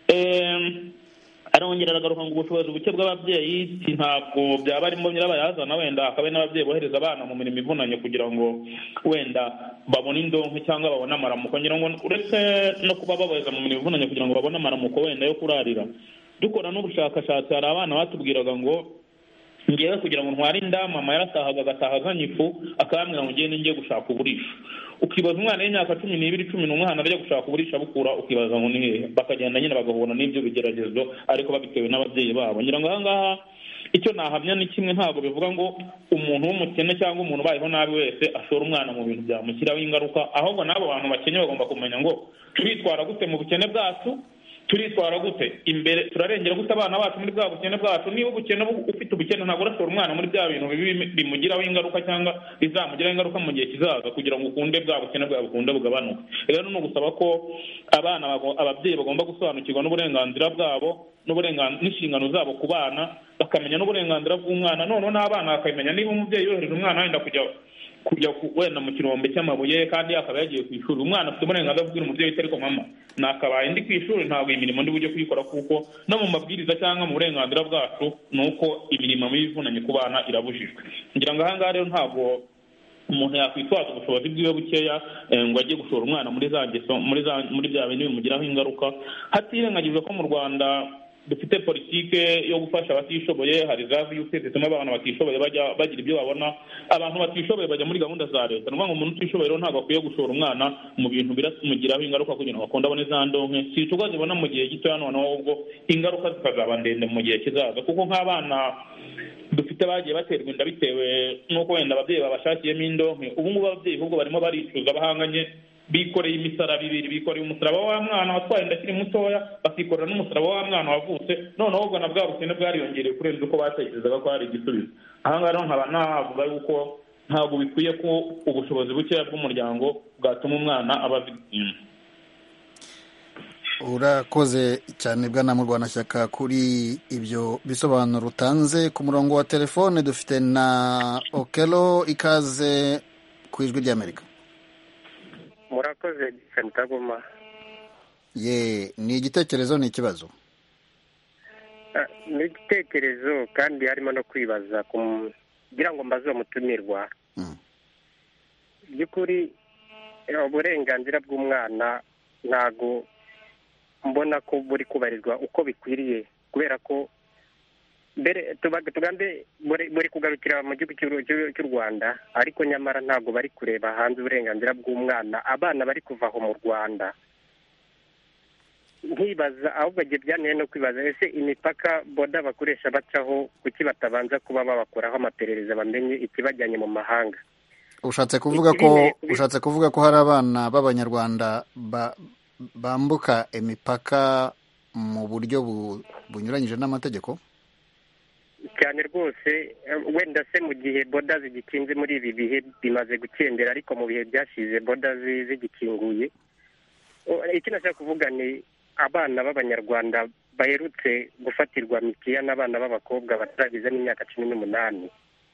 arongera aragaruka ngo ubushobozi buke bw'ababyeyi ntabwo byaba arimo nyirabayazana, wenda hakaba n'ababyeyi bohereza abana mu mirimo ivunanye kugira ngo wenda babone indonke cyangwa babone amaramuko. ngira ngo uretse no kuba babohereza mu mirimo ivunanye kugira ngo babone amaramuko wenda yo kurarira, dukora n'ubushakashatsi hari abana batubwiraga ngo ngewe kugira ngo ntware inda mama yaratahaga agataha azanye ifu akambwira ngo ngende ngiye gushaka uburisha. ukibaza umwana w'imyaka cumi n'ibiri cumi n'umwana ajya gushaka uburisha bukura, ukibaza ngo ni hehe? bakagenda nyine bagahura n'ibyo bigeragezo ariko babitewe n'ababyeyi babo. ngira ngo aha ngaha icyo nahamya ni kimwe, ntabwo bivuga ngo umuntu w'umukene cyangwa umuntu ubayeho nabi wese ashora umwana mu bintu byamushyiraho ingaruka, ahubwo n'abo bantu bakennye bagomba kumenya ngo turitwara gute mu bukene bwacu, turitwara gute imbere, turarengera gute abana bacu muri bwa bukene bwacu. niba ubukene ufite ubukene ntabwo urashora umwana muri bya bintu bimugiraho ingaruka cyangwa bizamugiraho ingaruka mu gihe kizaza kugira ngo ukunde bwa bukene bwawe bukunde bugabanuke. rero ni ugusaba ko abana ababyeyi bagomba gusobanukirwa n'uburenganzira bwabo n'inshingano zabo ku bana, bakamenya n'uburenganzira bw'umwana. noneho n'abana bakamenya niba umubyeyi yohereje umwana wenda kujya kujya wenda mu kirombe cy'amabuye kandi akaba yagiye ku ishuri, umwana afite uburenganzira bwo kubwira umubyeyi ariko mama nakabaye ndi ku ishuri ntabwo imirimo ndi bujye kuyikora, kuko no mu mabwiriza cyangwa mu burenganzira bwacu ni uko imirimo y'ivunanye ku bana irabujijwe. ngira ngo aha ngaha rero ntabwo umuntu yakwitwaza ubushobozi bwiwe bukeya ngo ajye gushora umwana muri za ngeso muri bya bintu bimugiraho ingaruka, hatirengagijwe ko mu Rwanda dufite politike yo gufasha abatishoboye. hari za viyupi zituma abantu batishoboye bajya bagira ibyo babona, abantu batishoboye bajya muri gahunda za leta. ni ukuvuga ngo umuntu utishoboye rero ntabwo akwiye gushora umwana mu bintu biramugiraho ingaruka kugira ngo akunde abone za ndonke, si icyo zibona mu gihe gitoya noneho ahubwo ingaruka zikazaba ndende mu gihe kizaza, kuko nk'abana dufite bagiye baterwa inda bitewe n'uko wenda ababyeyi babashakiyemo indonke. ubu ngubu ababyeyi ahubwo barimo baricuza bahanganye, bikoreye imisaraba ibiri, bikoreye umusaraba wa mwana watwaye inda akiri mutoya, bakikorera n'umusaraba wa mwana wavutse, noneho ubwo na bwa bukene bwariyongereye kurenza uko batekerezaga ko hari igisubizo. aha ngaha rero nkaba navuga yuko ntabwo bikwiye ko ubushobozi bukeya bw'umuryango bwatuma umwana aba victime. urakoze cyane bwana Murwanashyaka kuri ibyo bisobanuro utanze. ku murongo wa telefone dufite na Okelo, ikaze ku ijwi ry'Amerika. murakoze Santagoma. ye ni igitekerezo ni ikibazo? ni igitekerezo kandi harimo no kwibaza ku ngira ngo mbaze uwo mutumirwa by'ukuri uburenganzira bw'umwana ntago mbona ko buri kubarizwa uko bikwiriye, kubera ko mbere tugambe buri kugarukira mu gihugu cy'u Rwanda, ariko nyamara ntabwo bari kureba hanze uburenganzira bw'umwana. Abana bari kuva aho mu Rwanda nkibaza, ahubwo igihe byanteye no kwibaza, ese imipaka boda bakoresha bacaho kuki batabanza kuba babakoraho amaperereza bamenye ikibajyanye mu mahanga? ushatse kuvuga ko ushatse kuvuga ko hari abana b'Abanyarwanda bambuka imipaka mu buryo bunyuranyije n'amategeko? Cyane rwose, wenda se mu gihe boda zigikinze muri ibi bihe bimaze gukendera, ariko mu bihe byashize boda zigikinguye. Icyo nashaka kuvuga ni abana b'Abanyarwanda baherutse gufatirwa mikiya n'abana b'abakobwa batarageza n'imyaka cumi n'umunani,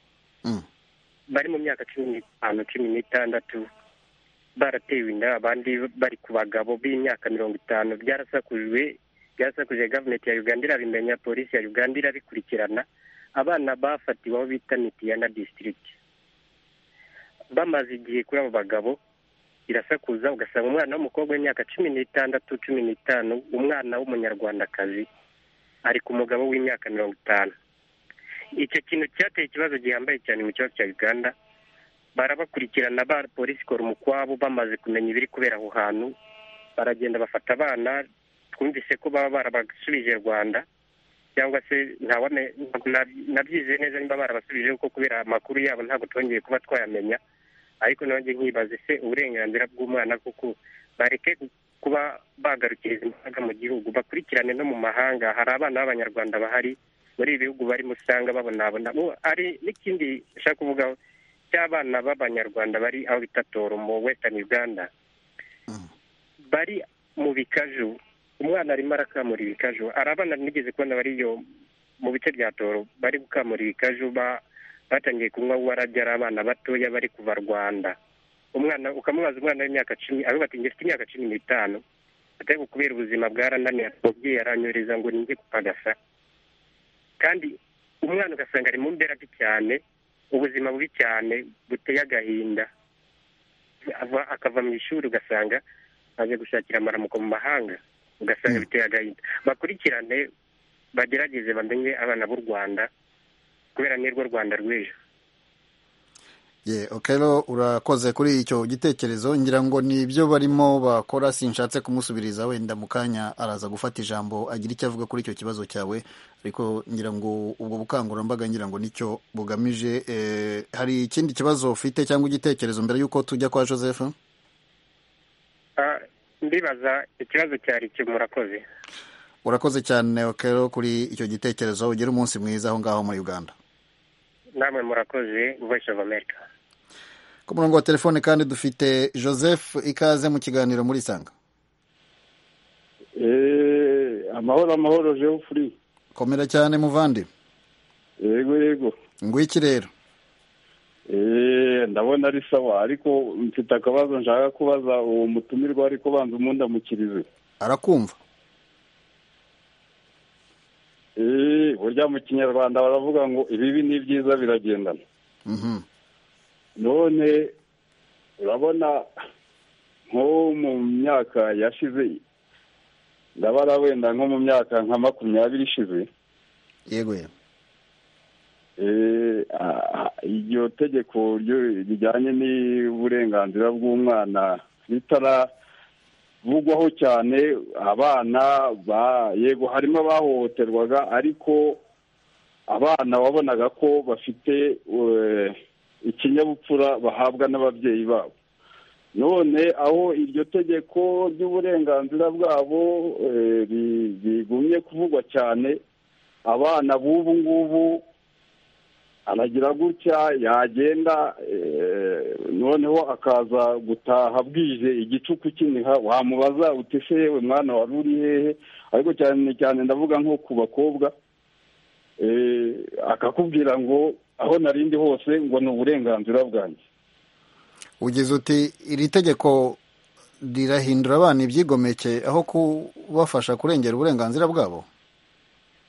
bari mu myaka cumi n'itanu cumi n'itandatu, baratewe inda, abandi bari ku bagabo b'imyaka mirongo itanu. Byarasakujwe byarasakuje gavumenti ya Uganda irabimenya, polisi ya Uganda irabikurikirana. Abana bafatiwe aho bita Mitiyana district, bamaze igihe kuri abo bagabo irasakuza, ugasanga umwana w'umukobwa w'imyaka cumi n'itandatu cumi n'itanu, umwana w'umunyarwandakazi ari ku mugabo w'imyaka mirongo itanu. Icyo kintu cyateye ikibazo gihambaye cyane mu kibazo cya Uganda. Barabakurikirana, ba polisi ikora umukwabo, bamaze kumenya ibiri kubera aho hantu baragenda bafata abana. Twumvise ko baba barabasubije Rwanda, cyangwa se nabyize neza niba barabasubije, kuko kubera amakuru yabo ntabwo twongeye kuba twayamenya. Ariko nanjye nkibaze, se uburenganzira bw'umwana kuko bareke kuba bagarukiriza imbaraga mu gihugu, bakurikirane no mu mahanga. Hari abana b'Abanyarwanda bahari muri ibi bihugu barimo usanga babonabona. Ari n'ikindi nshaka kuvuga cy'abana b'Abanyarwanda bari aho bita Toro mu Western Uganda, bari mu bikaju. Umwana arimo arakamura ibikaju. Hari abana nigeze kubona bariyo mu bice bya Toro bari gukamura ibikaju, batangiye kunywa warajya, ari abana batoya bari kuva Rwanda. Umwana ukamubaza, umwana w'imyaka cumi, avuga ati ngifite imyaka cumi n'itanu, atari kubera ubuzima bwarananiye, umubyeyi aranyuriza ngo ninjye kupagasa. Kandi umwana ugasanga ari mu mberaga cyane, ubuzima bubi cyane buteye agahinda, akava mu ishuri ugasanga aje gushakira amaramuko mu mahanga, ugasanga biteye agahinda. Bakurikirane, bagerageze bamenye abana b'u Rwanda, kubera nirwo Rwanda rw'ejo. Ye, Okelo, urakoze kuri icyo gitekerezo. Ngira ngo ni ibyo barimo bakora, sinshatse kumusubiriza, wenda mu kanya araza gufata ijambo agira icyo avuga kuri icyo kibazo cyawe, ariko ngira ngo ubwo bukangurambaga ngira ngo nicyo bugamije. Eh, hari ikindi kibazo ufite cyangwa igitekerezo mbere y'uko tujya kwa Joseph? Ah, ndibaza ikibazo cyari cyo. Murakoze. Urakoze cyane Okelo kuri icyo gitekerezo. Ugira umunsi mwiza aho ngaho muri Uganda. Namwe murakoze. Voice of America. Ku murongo wa telefone kandi dufite Joseph, ikaze mu kiganiro muri Sanga. Eh, amahoro amahoro Geoffrey. Komera cyane muvandi. Yego yego. Ngwiki rero. Eh, ndabona ari sawa, ariko mfite akabazo nshaka kubaza uwo mutumirwa, ariko banza umunda mukirize. Arakumva. Eh, burya mu Kinyarwanda baravuga ngo ibibi ni byiza biragendana. Mhm. None urabona nko mu myaka yashize, ndabara wenda nko mu myaka nka makumyabiri ishize, yego ye, eh, iryo tegeko rijyanye n'uburenganzira bw'umwana ritaravugwaho cyane, abana ba yego harimo abahohoterwaga, ariko abana wabonaga ko bafite ikinyabupfura bahabwa n'ababyeyi babo. None aho iryo tegeko ry'uburenganzira bwabo rigumye kuvugwa cyane, abana b'ubu ngubu aragira gutya, yagenda noneho akaza gutaha bwije igicuku kiniha, wamubaza uti se yewe mwana wari uri hehe? Ariko cyane cyane ndavuga nko ku bakobwa, akakubwira ngo aho narindi hose ngo ni uburenganzira bwanjye. Ugize uti iri tegeko rirahindura abana ibyigomeke aho kubafasha kurengera uburenganzira bwabo?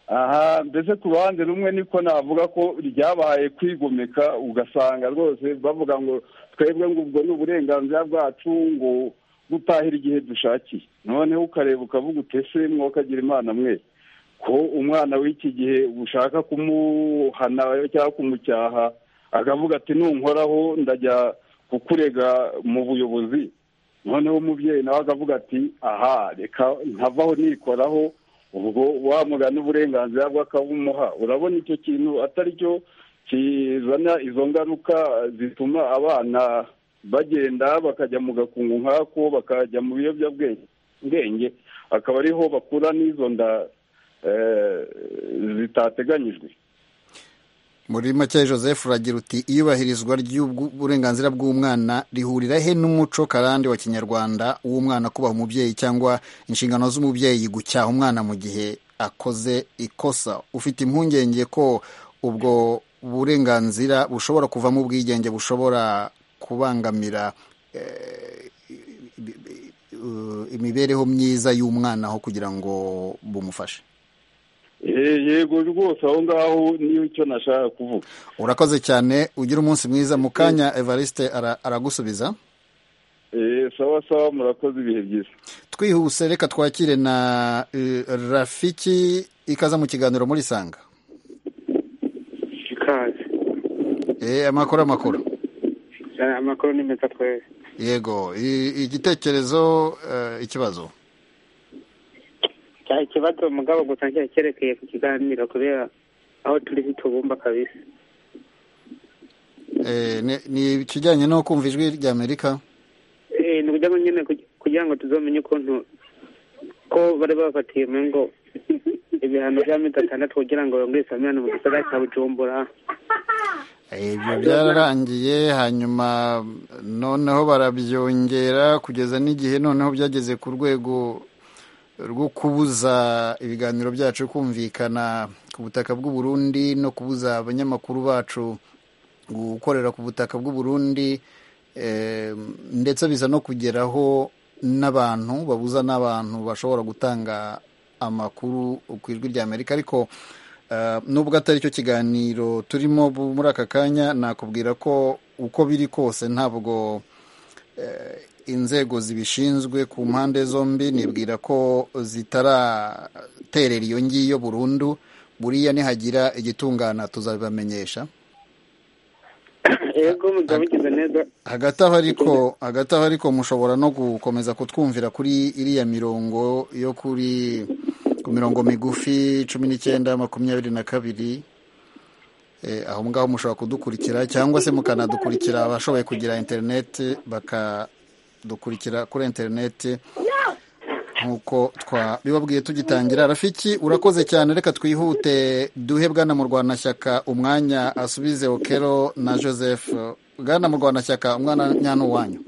aha mbese ku ruhande rumwe niko navuga ko ryabaye kwigomeka, ugasanga rwose bavuga ngo twebwe ngo ubwo ni uburenganzira bwacu ngo gutahira igihe dushakiye. Noneho ukareba ukavuga utese mwokagira imana mwe ko umwana w'iki gihe ushaka kumuhana cyangwa kumucyaha akavuga ati nunkoraho ndajya kukurega mu buyobozi. Noneho umubyeyi nawe akavuga ati aha reka ntavaho nikoraho, ubwo wamugana uburenganzira bw'akabumuha. Urabona icyo kintu atari cyo kizana izo ngaruka zituma abana bagenda bakajya mu gakungu nk'ako, bakajya mu biyobyabwenge, akaba ariho bakura n'izo nda zitateganyijwe. Muri make Joseph uragira uti iyubahirizwa ry'uburenganzira bw'umwana rihurira he n'umuco karande wa kinyarwanda w'umwana kubaha umubyeyi cyangwa inshingano z'umubyeyi gucyaha umwana mu gihe akoze ikosa? Ufite impungenge ko ubwo burenganzira bushobora kuvamo ubwigenge bushobora kubangamira eh, imibereho myiza y'umwana aho kugira ngo bumufashe? Yego rwose aho ngaho niyo icyo nashaka kuvuga. Urakoze cyane, ugira umunsi mwiza. Mu kanya Evariste aragusubiza. Eh sawa sawa, murakoze, ibihe byiza. Twihuse reka twakire na uh, Rafiki ikaza mu kiganiro muri Sanga. Ikaze. Eh amakuru amakuru. Amakuru ni meza twese. Yego, igitekerezo uh, ikibazo. Cya ikibazo mugabo gusa cyerekeye ku kiganiro kubera aho turi hitubumba kabisa. Eh ni kijyanye no kumva ijwi rya Amerika. Eh ni kujya nyine kugira ngo tuzomenye ukuntu ko bari bafatiye ngo ibihano bya mitatandatu kugira ngo yongere samyana mu gisagara cya Bujumbura. Ibyo byararangiye, hanyuma noneho barabyongera kugeza n'igihe noneho byageze ku rwego rwo kubuza ibiganiro byacu kumvikana ku butaka bw'u Burundi no kubuza abanyamakuru bacu gukorera ku butaka bw'u Burundi, e, ndetse biza no kugeraho n'abantu babuza n'abantu bashobora gutanga amakuru ku ijwi rya Amerika. Ariko uh, nubwo atari cyo kiganiro turimo muri aka kanya, nakubwira ko uko biri kose ntabwo uh, inzego zibishinzwe ku mpande zombi nibwira ko zitaraterera iyo ngiyo burundu. Buriya nihagira igitungana tuzabibamenyesha. Yego muzabigize neza. Hagati aho ariko hagati aho ariko mushobora no gukomeza kutwumvira kuri iriya mirongo yo kuri ku mirongo migufi cumi n'icyenda makumyabiri na kabiri. Eh, aho ngaho mushobora kudukurikira cyangwa se mukanadukurikira abashoboye kugira internet bakadukurikira kuri internet nkuko twabibabwiye tugitangira. Rafiki urakoze cyane, reka twihute duhe bwana mu Rwanashyaka umwanya asubize Okero na Joseph. Bwana mu Rwanashyaka umwana nyano wanyu.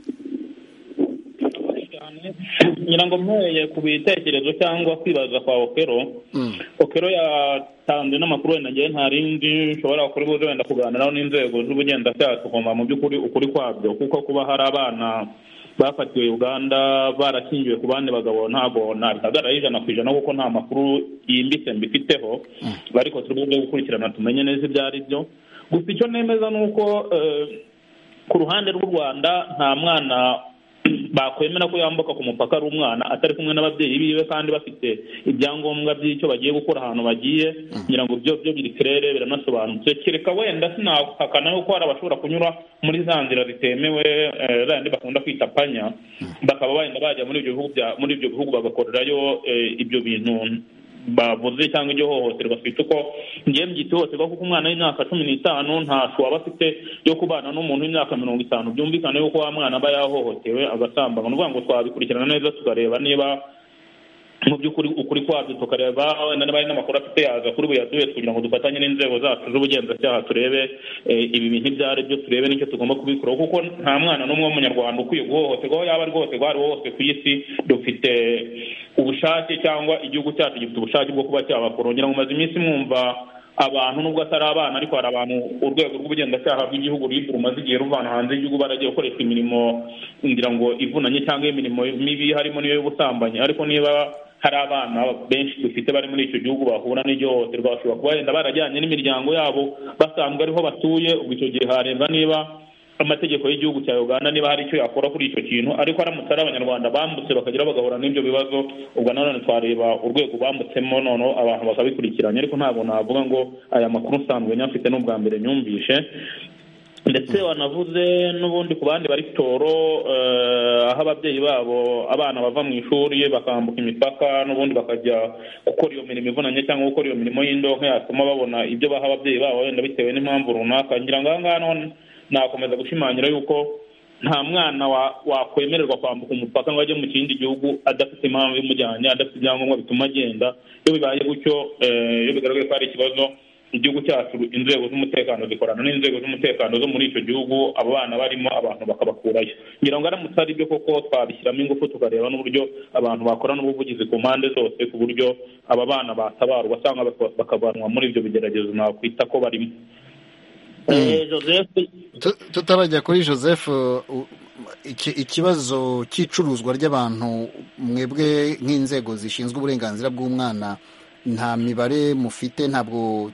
ngira ngo mpeye ku bitekerezo cyangwa kwibaza kwa Okero. mm. Okero yatanze n'amakuru wenda ngiye nta rindi nshobora kuri buze wenda kuganiraho n'inzego z'ubugenzacyaha tukumva mu by'ukuri ukuri kwabyo, kuko kuba hari abana bafatiwe Uganda barashyingiwe ku bandi bagabo ntabwo nabihagarara ijana ku ijana kuko nta makuru yimbitse mbifiteho, mm. ariko turi buze gukurikirana tumenye neza ibyo ari byo. Gusa icyo nemeza ni uko eh, ku ruhande rw'u Rwanda nta mwana bakwemera ko yambuka ku mupaka ari umwana atari kumwe n'ababyeyi biwe kandi bafite ibyangombwa by'icyo bagiye gukora ahantu bagiye. ngira ngo byo byo biri kirere biranasobanutse, kereka wenda sinahakana yuko hari abashobora kunyura muri za nzira zitemewe zandi bakunda kwita panya, bakaba wenda bajya muri ibyo bihugu muri ibyo bihugu bagakorerayo ibyo bintu bavuze cyangwa iryo hohoterwa. Twite uko ngiye mbyita ihohoterwa kuko umwana w'imyaka cumi n'itanu ntasho aba afite yo kubana n'umuntu w'imyaka mirongo itanu. Byumvikane yuko wa mwana aba yahohotewe agasambana. Ni ukuvuga ngo twabikurikirana neza tukareba niba mu by'ukuri ukuri kwabyo, tukareba wenda niba hari n'amakuru afite yaza kuri buyaduhe kugira ngo dufatanye n'inzego zacu z'ubugenzacyaha turebe ibi bintu ibyo ari byo, turebe n'icyo tugomba kubikora, kuko nta mwana n'umwe w'umunyarwanda ukwiye guhohoterwa aho yaba ari guhohoterwa ari hose ku isi. Dufite ubushake cyangwa igihugu cyacu gifite ubushake bwo kuba cyabakora. ngira ngo maze iminsi mwumva abantu nubwo atari abana ariko hari abantu urwego rw'ubugenzacyaha bw'igihugu RIB rumaze igihe ruvana hanze y'igihugu baragiye gukoresha imirimo ngira ngo ivunanye cyangwa imirimo mibi harimo niyo y'ubusambanyi. Ariko niba hari abana benshi dufite bari muri icyo gihugu bahura n'ihohoterwa, bashobora kuba wenda barajyanye n'imiryango yabo basanzwe ariho batuye. Ubwo icyo gihe harebwa niba amategeko y'igihugu cya Uganda niba hari icyo yakora kuri icyo kintu, ariko aramutse ari abanyarwanda bambutse bakagira bagahura n'ibyo bibazo, ubwo nanone twareba urwego bambutsemo noneho abantu bakabikurikiranya. Ariko ntabwo navuga ngo aya makuru nsanzwe nyafite n'ubwa mbere nyumvishe. Ndetse wanavuze n'ubundi ku bandi bari Toro, aho ababyeyi babo abana bava mu ishuri bakambuka imipaka n'ubundi bakajya gukora iyo mirimo ivunanye cyangwa gukora iyo mirimo y'indonke yatuma babona ibyo baha ababyeyi babo wenda bitewe n'impamvu runaka. Ngira ngo aha ngaha none nakomeza gushimangira yuko nta mwana wakwemererwa kwambuka umupaka ngo ajye mu kindi gihugu adafite impamvu imujyanye, adafite ibyangombwa bituma agenda. Iyo bibaye gutyo, iyo bigaragaye ko hari ikibazo, igihugu cyacu inzego z'umutekano zikorana n'inzego z'umutekano zo muri icyo gihugu, abo bana barimo abantu bakabakurayo. Ngira ngo aramutse ari byo koko twabishyiramo ingufu tukareba n'uburyo abantu bakorana n'ubuvugizi ku mpande zose, ku buryo aba bana batabarwa cyangwa bakavanwa muri ibyo bigeragezo nakwita ko barimo. Tutarajya kuri Joseph, ikibazo cy'icuruzwa ry'abantu, mwebwe nk'inzego zishinzwe uburenganzira bw'umwana nta mibare mufite? Ntabwo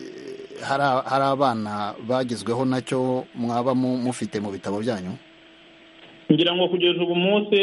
hari abana bagezweho nacyo mwaba mufite mu bitabo byanyu? Ngira ngo kugeza ubu munsi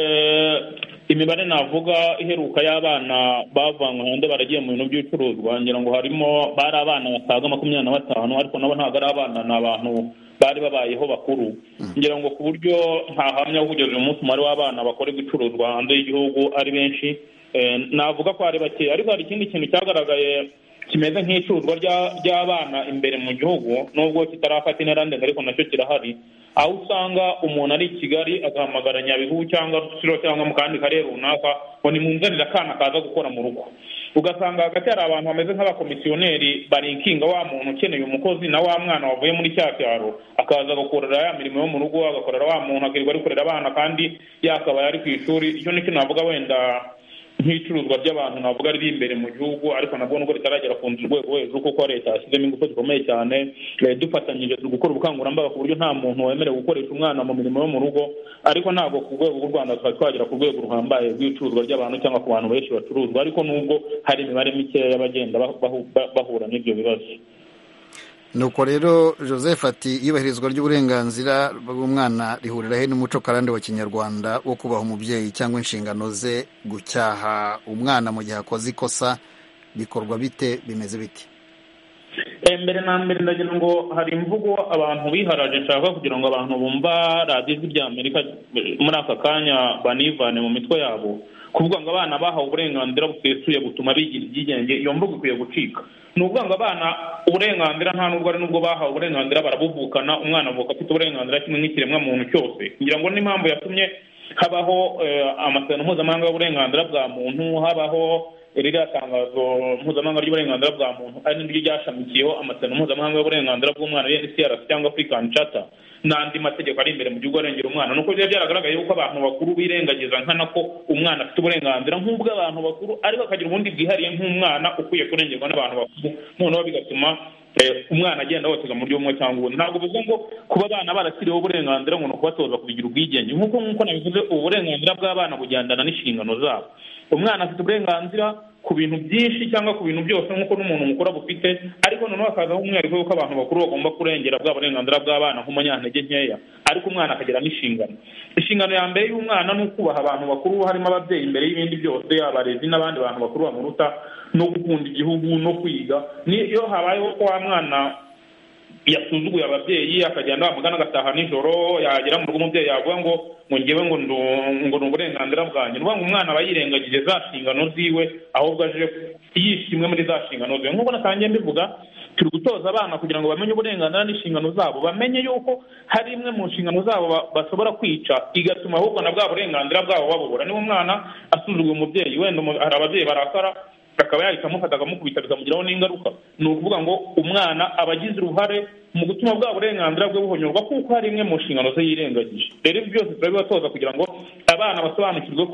imibare navuga iheruka y'abana bavanywe hanze baragiye mu bintu by'ibicuruzwa, ngira ngo harimo bari abana basaga makumyabiri na batanu, ariko nabo ntabwo ari abana, ni abantu bari babayeho bakuru. Ngira ngo ku buryo ntahamya kugeza uyu munsi umubare w'abana bakora ibicuruzwa hanze y'igihugu ari benshi, navuga ko ari bake. Ariko hari ikindi kintu cyagaragaye kimeze nk'icuruzwa ry'abana imbere mu gihugu, nubwo kitarafata intera ndende ariko nacyo kirahari, aho usanga umuntu ari i Kigali agahamagara Nyabihu cyangwa Rutsiro cyangwa mu kandi karere runaka ngo nimunzanire akana kaza gukora mu rugo. Ugasanga hagati hari abantu bameze nk'abakomisiyoneri barinkinga wa muntu ukeneye umukozi na wa mwana wavuye muri cya cyaro, akaza gukorera ya mirimo yo mu rugo, agakorera wa muntu akirirwa ari kurera abana kandi yakabaye ari ku ishuri. Icyo nicyo navuga wenda nk'icuruzwa ry'abantu navuga riri imbere mu gihugu, ariko nabwo nubwo ritaragera ku rwego hejuru kuko leta yashyizemo ingufu zikomeye cyane. Dufatanyije turi gukora ubukangurambaga ku buryo nta muntu wemerewe gukoresha umwana mu mirimo yo mu rugo, ariko ntabwo ku rwego rw'u Rwanda twari twagera ku rwego ruhambaye rw'icuruzwa ry'abantu cyangwa ku bantu benshi bacuruzwa, ariko nubwo hari imibare mikeya bagenda bahura n'ibyo bibazo. Nuko rero Joseph ati iyubahirizwa ry'uburenganzira bw'umwana rihurira he n'umuco karande wa Kinyarwanda wo kubaha umubyeyi cyangwa inshingano ze? Gucyaha umwana mu gihe akoze ikosa bikorwa bite, bimeze bite? Mbere na mbere ndagira ngo hari imvugo abantu biharaje nshaka kugira ngo abantu bumva radiyo rya Amerika muri aka kanya banivane mu mitwe yabo, kuvuga ngo abana bahawe uburenganzira busesuye butuma bigira ibyigenge. Iyo mvugo ikwiye gucika. Ni ukuvuga ngo abana uburenganzira nta nubwo ari nubwo bahawe uburenganzira barabuvukana, umwana avuka afite uburenganzira kimwe nk'ikiremwa muntu cyose. Ngira ngo n'impamvu yatumye habaho amasezerano mpuzamahanga y'uburenganzira bwa muntu, habaho ririya tangazo mpuzamahanga ry'uburenganzira bwa muntu, ari niryo ryashamikiyeho amasezerano mpuzamahanga y'uburenganzira bw'umwana U N C R C cyangwa African Charter n'andi mategeko ari imbere mu gihugu arengera umwana. Nuko byari byaragaragaye yuko abantu bakuru birengagiza nkana ko umwana afite uburenganzira nk'ubw'abantu bakuru, ariko akagira ubundi bwihariye nk'umwana ukwiye kurengerwa n'abantu bakuru, noneho bigatuma umwana agenda woteza mu buryo bumwe cyangwa ubundi. Ntabwo bivuze ngo kuba abana barashyiriweho uburenganzira ngo ni ukubatoza kubigira ubwigenge. Nk'uko nk'uko nabivuze, uburenganzira bw'abana bugendana n'inshingano zabo. Umwana afite uburenganzira ku bintu byinshi cyangwa ku bintu byose nk'uko n'umuntu mukuru bufite, ariko noneho hakazaho umwihariko w'uko abantu bakuru bagomba kurengera bwa burenganzira bw'abana nk'umunyantege nkeya, ariko umwana akagira n'inshingano. Inshingano ya mbere y'umwana ni ukubaha abantu bakuru, harimo ababyeyi imbere y'ibindi byose, abarezi n'abandi bantu bakuru bamuruta, no gukunda igihugu no kwiga. Niyo habayeho ko wa mwana yasuzuguye ababyeyi akagenda wamugana agataha nijoro, yagera mu rugo umubyeyi yavuga ngo ngo ngewe ngo ngo ni uburenganzira bwanjye, nuvuga ngo umwana aba yirengagije za nshingano ziwe, ahubwo aje yishimwe muri za nshingano ziwe. Nk'uko natangiye mbivuga, turi gutoza abana kugira ngo bamenye uburenganzira n'inshingano zabo, bamenye yuko hari imwe mu nshingano zabo bashobora kwica igatuma ahubwo na bwa burenganzira bwabo babubura. Niba umwana asuzuguye umubyeyi, wenda hari ababyeyi barakara akaba yahita amufata akamukubita bikamugiraho n'ingaruka, ni ukuvuga ngo umwana aba agize uruhare mu gutuma bwa burenganzira bwe buhonyorwa kuko hari imwe mu nshingano ze yirengagije. Rero ibi byose turabibatoza kugira ngo abana basobanukirwe ko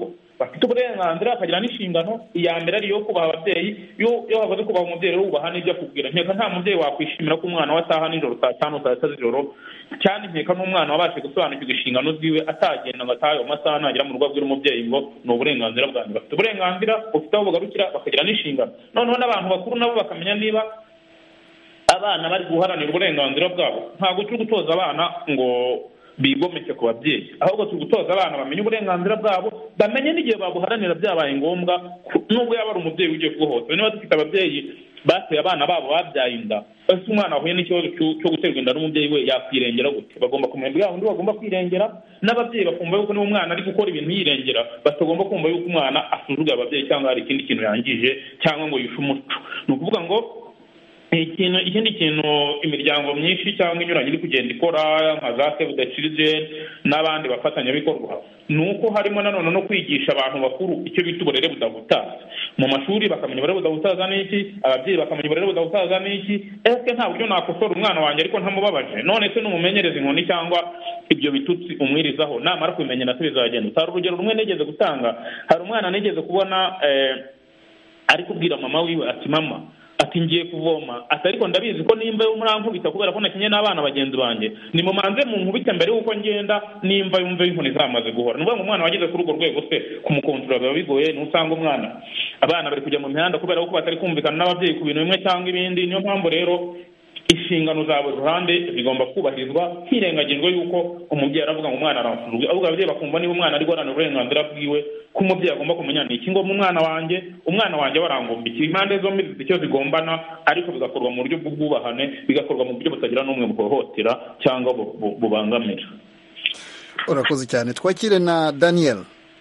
bafite uburenganzira bakagira n'inshingano. Iya mbere ari iyo kubaha ababyeyi. Iyo iyo havuze kubaha umubyeyi rero wubaha n'ibyo akubwira. Nkeka nta mubyeyi wakwishimira ko umwana we ataha nijoro saa tanu saa sita z'ijoro, cyane nkeka n'umwana wabashe gusobanukirwa inshingano ziwe atagenda ngo atahe ayo masaha nagera mu rugo abwira umubyeyi ngo ni uburenganzira bwanjye. Bafite uburenganzira bufite aho bugarukira bakagira n'inshingano. Noneho n'abantu bakuru nabo bakamenya niba abana bari guharanira uburenganzira bwabo. Ntabwo turi gutoza abana ngo bigomeke ku babyeyi, ahubwo turi gutoza abana bamenye uburenganzira bwabo, bamenye n'igihe babuharanira byabaye ngombwa, nubwo yaba ari umubyeyi ugiye kubohotera. Niba dufite ababyeyi bateye abana babo babyaye inda, ese umwana wahuye n'ikibazo cyo guterwa inda n'umubyeyi we yakwirengera gute? Bagomba kumenya bwa bundi bagomba kwirengera, n'ababyeyi bakumva yuko niba umwana ari gukora ibintu yirengera, batagomba kumva yuko umwana asuzuguye ababyeyi cyangwa hari ikindi kintu yangije cyangwa ngo yishe umuco. Ni ukuvuga ngo ikintu ikindi kintu imiryango myinshi cyangwa inyuranye iri kugenda ikora nka za Save the Children n'abandi bafatanyabikorwa, ni uko harimo nanone no kwigisha abantu bakuru icyo bita uburere budahutaza mu mashuri, bakamenya uburere budahutaza n'iki, ababyeyi bakamenya uburere budahutaza n'iki. Ese nta buryo nakosora umwana wanjye ariko ntamubabaje? None se n'umumenyereza inkoni cyangwa ibyo bitutsi umwirizaho, namara kubimenya na se bizagenda. Utari urugero rumwe nigeze gutanga, hari umwana nigeze kubona eh, ari kubwira mama wiwe ati mama ati ngiye kuvoma, ati ariko ndabizi ko nimba y'umurankubita kubera ko nakinye n'abana bagenzi banjye, ni mu manze mu nkubite mbere y'uko ngenda nimba yumve inkoni zamaze guhora. Ni ukuvuga ngo umwana wageze kuri urwo rwego se kumukontorora biba bigoye. Nusanga umwana abana bari kujya mu mihanda kubera ko batari kumvikana n'ababyeyi ku bintu bimwe cyangwa ibindi. Niyo mpamvu rero inshingano za buri ruhande zigomba kubahirizwa, hirengagijwe yuko umubyeyi aravuga ngo umwana arafuzwe, ahubwo ababyeyi bakumva niba umwana ari guharanira uburenganzira bwiwe, ko umubyeyi agomba kumenya ni iki ngo umwana wanjye umwana wanjye barangombikiye. Impande zombi zifite icyo zigombana, ariko bigakorwa mu buryo bw'ubwubahane, bigakorwa mu buryo butagira n'umwe buhohotera cyangwa bubangamira. Urakoze cyane. Twakire na Daniel.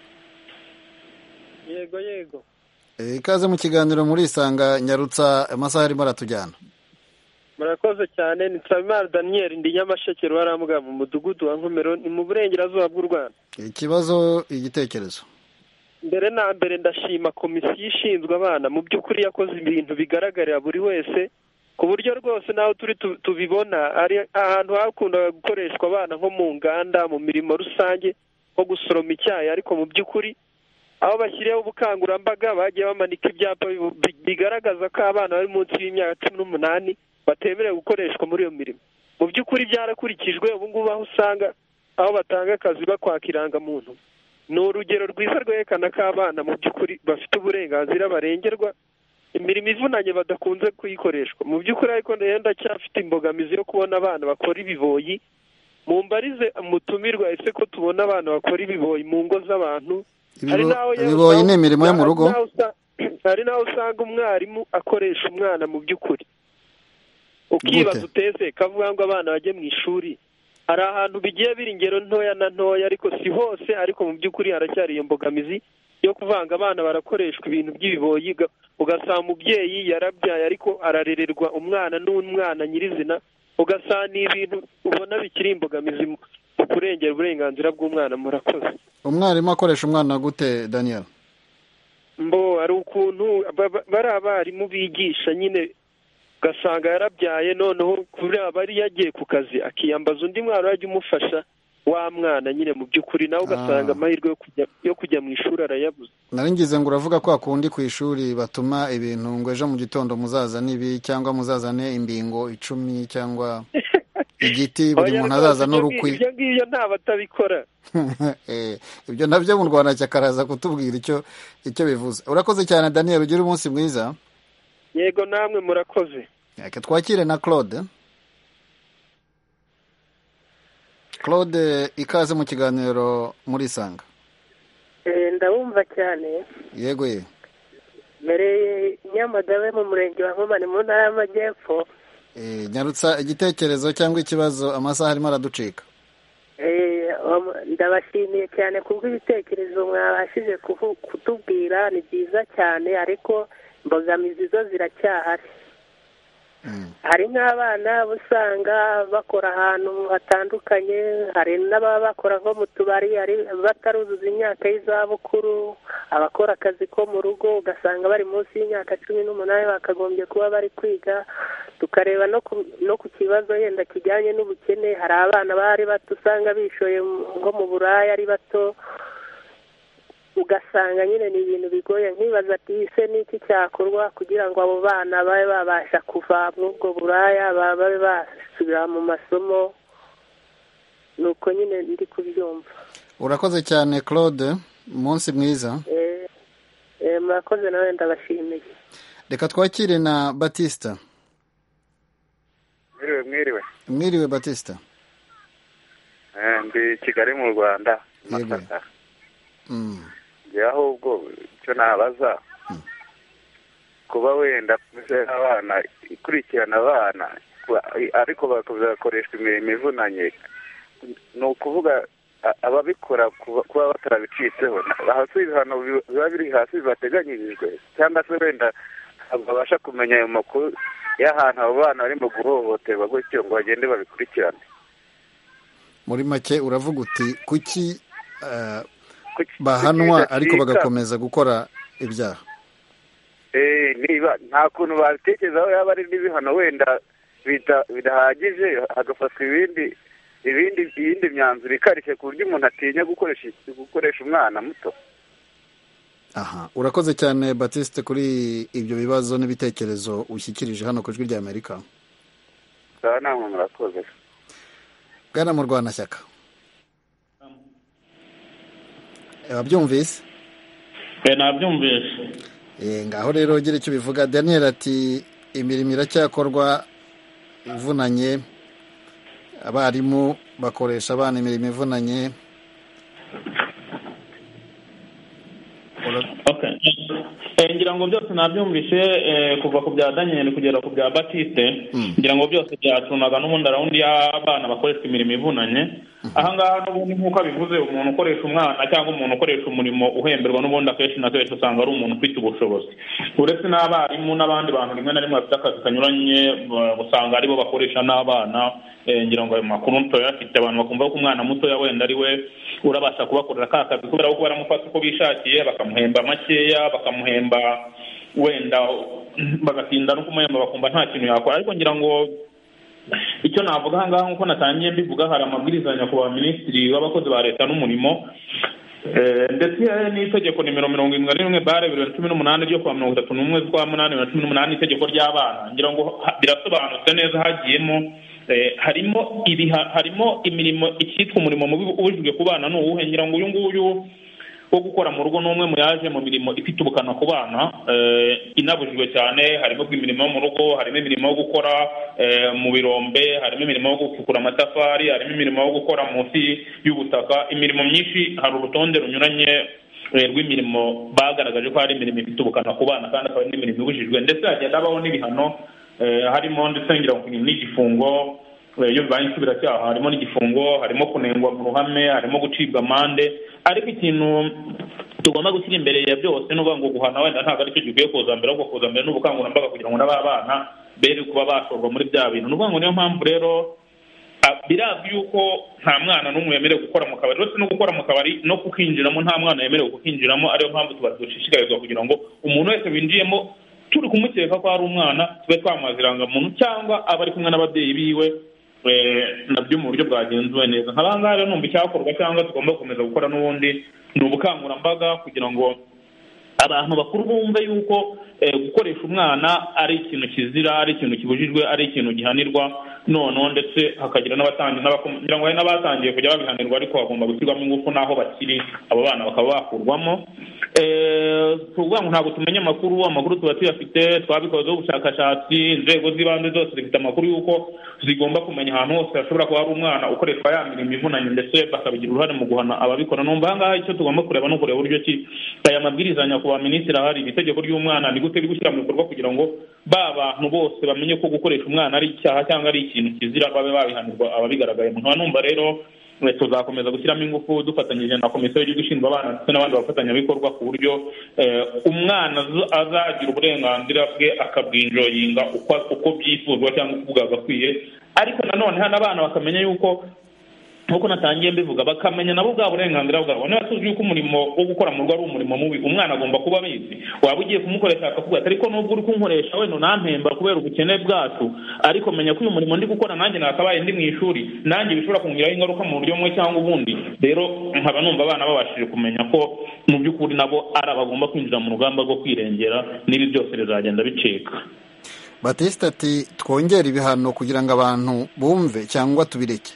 Yego yego. Ikaze mu kiganiro muri Isanga, nyarutsa amasaha arimo aratujyana. Murakoze cyane. Ni Nsabimana Daniel, ndi Nyamasheke Rwaramuga mu mudugudu wa Nkomero, ni mu burengerazuba bw'u Rwanda. Ikibazo, igitekerezo. Mbere na mbere ndashima komisiyo ishinzwe abana, mu by'ukuri yakoze ibintu bigaragarira buri wese, ku buryo rwose naho turi tubibona ari ahantu hakundaga gukoreshwa abana nko mu nganda, mu mirimo rusange nko gusoroma icyayi, ariko mu by'ukuri aho bashyiriyeho ubukangurambaga bagiye bamanika ibyapa bigaragaza ko abana bari munsi y'imyaka cumi n'umunani batemerewe gukoreshwa muri iyo mirimo. Mu by'ukuri byarakurikijwe. Ubu ngubu aho usanga aho batanga akazi bakwaka irangamuntu, ni urugero rwiza rwerekana ko abana mu by'ukuri bafite uburenganzira barengerwa, imirimo ivunanye badakunze kuyikoreshwa. Mu by'ukuri ariko ndacyafite imbogamizi yo kubona abana bakora ibiboyi. Mumbarize mutumirwa, ese ko tubona abana bakora ibiboyi mu ngo z'abantu? Ibiboyi ni imirimo yo mu rugo. Hari naho usanga umwarimu akoresha umwana mu by'ukuri, ukibaza uteze kavuga ngo abana bajye mu ishuri. Hari ahantu bigiye biri ingero ntoya na ntoya, ariko si hose, ariko mu by'ukuri haracyari iyo mbogamizi yo kuvanga abana barakoreshwa ibintu by'ibiboyi, ugasanga umubyeyi yarabyaye ariko ararererwa umwana n'umwana nyirizina, ugasanga ni ibintu ubona bikiri imbogamizi mu kurengera uburenganzira bw'umwana. Murakoze. Umwarimu akoresha umwana gute Daniel? Mbo ari ukuntu bari abarimu bigisha nyine, ugasanga yarabyaye, noneho kuri abari yagiye ku kazi akiyambaza undi mwana wajya umufasha wa mwana nyine, mu by'ukuri nawe ugasanga amahirwe yo kujya yo kujya mu ishuri arayabuze. Nari ngize ngo uravuga ko akundi ku ishuri batuma ibintu ngo ejo mu gitondo muzaza nibi cyangwa muzazane imbingo icumi cyangwa igiti, buri muntu azaza n'urukwi. Ibyo ngibyo nta batabikora. Ibyo nabyo mu Rwanda cyakaraza kutubwira icyo icyo bivuze. Urakoze cyane Daniel, ugira umunsi mwiza. Yego namwe murakoze. Reka twakire na Claude. Claude, ikaze mu kiganiro muri Isanga. Eh, ndabumva cyane. Yego ye. Mere Nyamagabe mu murenge wa Nkomane mu ntara y'Amajyepfo. Eh, nyarutsa igitekerezo cyangwa ikibazo, amasaha arimo araducika. Eh, ndabashimiye cyane kubwo ibitekerezo mwabashije kutubwira, ni byiza cyane, ariko imbogamizi zo ziracyahari. Hari nk'abana usanga bakora ahantu hatandukanye, hari n'ababa bakora nko mu tubari bataruzuza imyaka y'izabukuru, abakora akazi ko mu rugo ugasanga bari munsi y'imyaka cumi n'umunani bakagombye kuba bari kwiga. Tukareba no ku no ku kibazo yenda kijyanye n'ubukene, hari abana bari bato usanga bishoye nko mu buraya ari bato, ugasanga nyine ni ibintu bigoye nkibaza ati ese n'iki cyakorwa kugira ngo abo bana babe babasha kuva muri ubwo buraya babe basubira mu masomo ni uko nyine ndi kubyumva. Urakoze cyane Claude, umunsi mwiza. eh eh murakoze nawe ndabashimiye. Reka twakire na Batista. Mwiriwe mwiriwe. Mwiriwe Batista. Eh ndi Kigali mu Rwanda. Masaka. Mm. Ya ahubwo cyo nabaza. Mm. Kuba wenda abana ikurikirana abana ariko bakazakoreshwa imirimo ivunanye. No kuvuga ababikora kuba batarabicitseho hasi ibihano biba biri hasi bateganyirijwe cyangwa se wenda babasha kumenya ayo makuru y'ahantu abo bana barimo guhohoterwa gutyo ngo bagende babikurikirane. Muri make uravuga uti kuki uh, bahanwa ariko bagakomeza gukora ibyaha? Eh niba nta kuntu babitekerezaho yaba ari n'ibihano wenda bidahagije hagafatwa ibindi ibindi ibindi myanzuro ikarishye ku buryo umuntu atinya gukoresha gukoresha umwana muto. Aha, urakoze cyane Batiste kuri ibyo bibazo n'ibitekerezo ushyikirije hano ku Ijwi rya Amerika. Sawa namwe murakoze. Bwana mu Rwanda Shyaka. Wabyumvise? Eh nabyumvise. Eh ngaho rero gira icyo bivuga. Daniel ati imirimo iracyakorwa ivunanye, abarimu bakoresha abana imirimo ivunanye. Okay. Eh ngira ngo byose nabyumvise kuva ku bya Daniel kugera ku bya Batiste, ngira ngo byose byatunaga n'ubundi raundi y'abana bakoresha imirimo ivunanye. Aha ngaha n'ubundi nk'uko abivuze umuntu ukoresha umwana cyangwa umuntu ukoresha umurimo uhemberwa n'ubundi akenshi na kenshi usanga ari umuntu ufite ubushobozi. Uretse n'abarimu n'abandi bantu rimwe na rimwe bafite akazi kanyuranye usanga aribo bakoresha n'abana. Ngira ngo ayo makuru tuyafite abantu bakumva ko umwana muto ya wenda ari we urabasha kubakorera ka kazi kubera ko baramufata uko bishakiye bakamuhemba makeya bakamuhemba wenda bagatinda no kumuhemba bakumva nta kintu yakora. Ariko ngira ngo icyo navuga aha ngaha nk'uko natangiye mbivuga hari amabwiriza nyakubahwa minisitiri w'abakozi ba leta n'umurimo ndetse n'itegeko nimero mirongo irindwi na rimwe bare bibiri na cumi n'umunani ryo kuwa mirongo itatu n'umwe z'ukwa munani bibiri na cumi n'umunani itegeko ry'abana. Ngira ngo birasobanutse neza hagiyemo harimo ibiha harimo imirimo icyitwa umurimo mubi ubujijwe ku bana n'uwuhe. Ngira ngo uyu nguyu wo gukora mu rugo n'umwe mu yaje mu mirimo ifite ubukana ku bana inabujijwe cyane. Harimo imirimo yo mu rugo, harimo imirimo yo gukora mu birombe, harimo imirimo yo gufukura amatafari, harimo imirimo yo gukora munsi y'ubutaka. Imirimo myinshi hari urutonde runyuranye rw'imirimo bagaragaje ko hari imirimo ifite ubukana ku bana kandi akaba n'imirimo ibujijwe ndetse hagenda habaho n'ibihano harimo ndetse ngira ngo n'igifungo iyo bibaye insubiracyaha, harimo n'igifungo, harimo kunengwa mu ruhame, harimo gucibwa amande. Ariko ikintu tugomba gushyira imbere ya byose n'uvuga ngo guhana wenda ntabwo aricyo gikwiye kuza mbere ahubwo kuza mbere n'ubukangurambaga kugira ngo n'aba bana bere kuba bashorwa muri bya bintu. N'uvuga ngo niyo mpamvu rero birazwi yuko nta mwana n'umwe yemerewe gukora mu kabari, uretse no gukora mu kabari no kukinjiramo nta mwana yemerewe kukinjiramo. Ariyo mpamvu tuba dushishikarizwa kugira ngo umuntu wese winjiyemo turi kumukeka ko ari umwana tube twamaza irangamuntu cyangwa aba ari kumwe n'ababyeyi biwe nabyo mu buryo bwagenzuwe neza. nk'aba ngaha rero numva icyakorwa cyangwa tugomba gukomeza gukora n'ubundi ni ubukangurambaga kugira ngo abantu bakuru bumve yuko gukoresha umwana ari ikintu kizira, ari ikintu kibujijwe, ari ikintu gihanirwa. noneho ndetse hakagira n'abatangiye ngira ngo hari n'abatangiye kujya babihanirwa ariko bagomba gushyirwamo ingufu n'aho bakiri abo bana bakaba bakurwamo. tuvuga ngo ntabwo tumenya amakuru amakuru tuba tuyafite, twabikozeho ubushakashatsi, inzego z'ibanze zose zifite amakuru y'uko zigomba kumenya ahantu hose hashobora kuba hari umwana ukoreshwa ya mirimo ivunanye ndetse bakabigira uruhare mu guhana ababikora. numva aha ngaha icyo tugomba kureba no kureba uburyo ki aya mabwiriza nyakubahwa minisitiri ahari iri tegeko ry'umwana ni gute gushyira mu bikorwa kugira ngo ba bantu bose bamenye ko gukoresha umwana ari icyaha cyangwa ari ikintu kizira babe babihanirwa ababigaragaye. nkaba numva rero tuzakomeza gushyiramo ingufu dufatanyije na komisiyo y'igihugu ishinzwe abana ndetse n'abandi bafatanyabikorwa ku buryo umwana azagira uburenganzira bwe akabwinjoyinga uko byifuzwa cyangwa uko bwagakwiye. ariko nanone hano abana bakamenya yuko nk'uko natangiye mbivuga bakamenya nabo bwa burenganzira bwabo. Niba tuzi yuko umurimo wo gukora mu rugo ari umurimo mubi, umwana agomba kuba abizi. Waba ugiye kumukoresha akavuga ati ariko nubwo uri kunkoresha wenda unampemba kubera ubukene bwacu, ariko menya ko uyu murimo ndi gukora nanjye nakabaye ndi mu ishuri, nanjye bishobora kungiraho ingaruka mu buryo bumwe cyangwa ubundi. Rero nkaba numva abana babashije kumenya ko mu by'ukuri nabo ari abagomba kwinjira mu rugamba rwo kwirengera, n'ibi byose bizagenda bicika. Batista ati twongere ibihano kugira ngo abantu bumve cyangwa tubireke?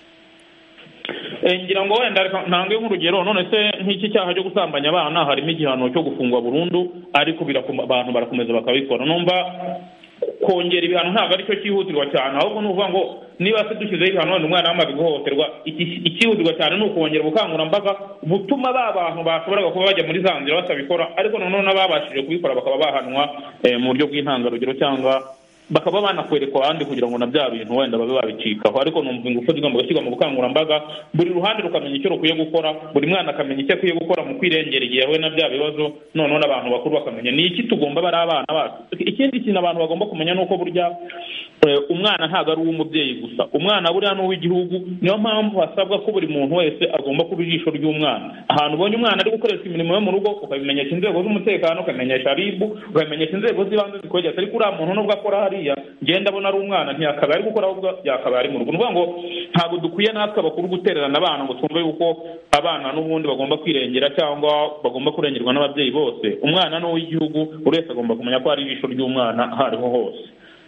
ngira ngo wenda ntange nk'urugero, none se nk'iki cyaha cyo gusambanya abana harimo igihano cyo gufungwa burundu, ariko abantu barakomeza bakabikora. Numva kongera ibihano ntabwo aricyo cyihutirwa cyane, ahubwo ni ukuvuga ngo niba se dushyizeho ibihano wenda umwana wamaze guhohoterwa, ikihutirwa cyane ni ukongera ubukangurambaga butuma ba bantu bashoboraga kuba bajya muri za nzira batabikora, ariko noneho n'ababashije kubikora bakaba bahanwa mu buryo bw'intangarugero, cyangwa bakaba banakwerekwa ahandi kugira ngo na bya bintu wenda babe babicikaho. Ariko numva ingufu zigomba gushyirwa mu bukangurambaga, buri ruhande rukamenya icyo rukwiye gukora, buri mwana akamenya icyo akwiye gukora mu kwirengera igihe yahuye na bya bibazo, noneho n'abantu bakuru bakamenya ni iki tugomba bari abana bacu. Ikindi kintu abantu bagomba kumenya ni uko burya umwana ntabwo ari uw'umubyeyi gusa, umwana buriya ni uw'igihugu. Niyo mpamvu hasabwa ko buri muntu wese agomba kuba ijisho ry'umwana. Ahantu ubonye umwana ari gukoresha imirimo yo mu rugo, ukabimenyesha inzego z'umutekano, ukamenyesha ribu, ukamenyesha inzego z'ibanze zikwegera, ariko uriya muntu nubwo akora hariya ngenda abona ari umwana ntiyakabaye ari gukora, ahubwo yakabaye ari mu rugo. Ni ukuvuga ngo ntabwo dukwiye natwe abakuru gutererana abana ngo twumve yuko abana n'ubundi bagomba kwirengera cyangwa bagomba kurengerwa n'ababyeyi bose. Umwana ni uw'igihugu, buri wese agomba kumenya ko ari ijisho ry'umwana aho ariho hose.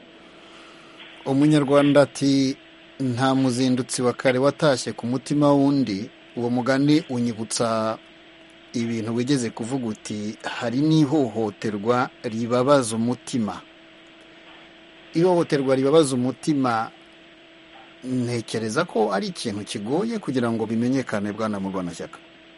Umunyarwanda ati nta muzindutsi wa kare watashye ku mutima w'undi. Uwo mugani unyibutsa ibintu wigeze kuvuga uti hari n'ihohoterwa ribabaza umutima. Ihohoterwa ribabaza umutima ntekereza ko ari ikintu kigoye kugira ngo bimenyekane, bwana Murwanashyaka.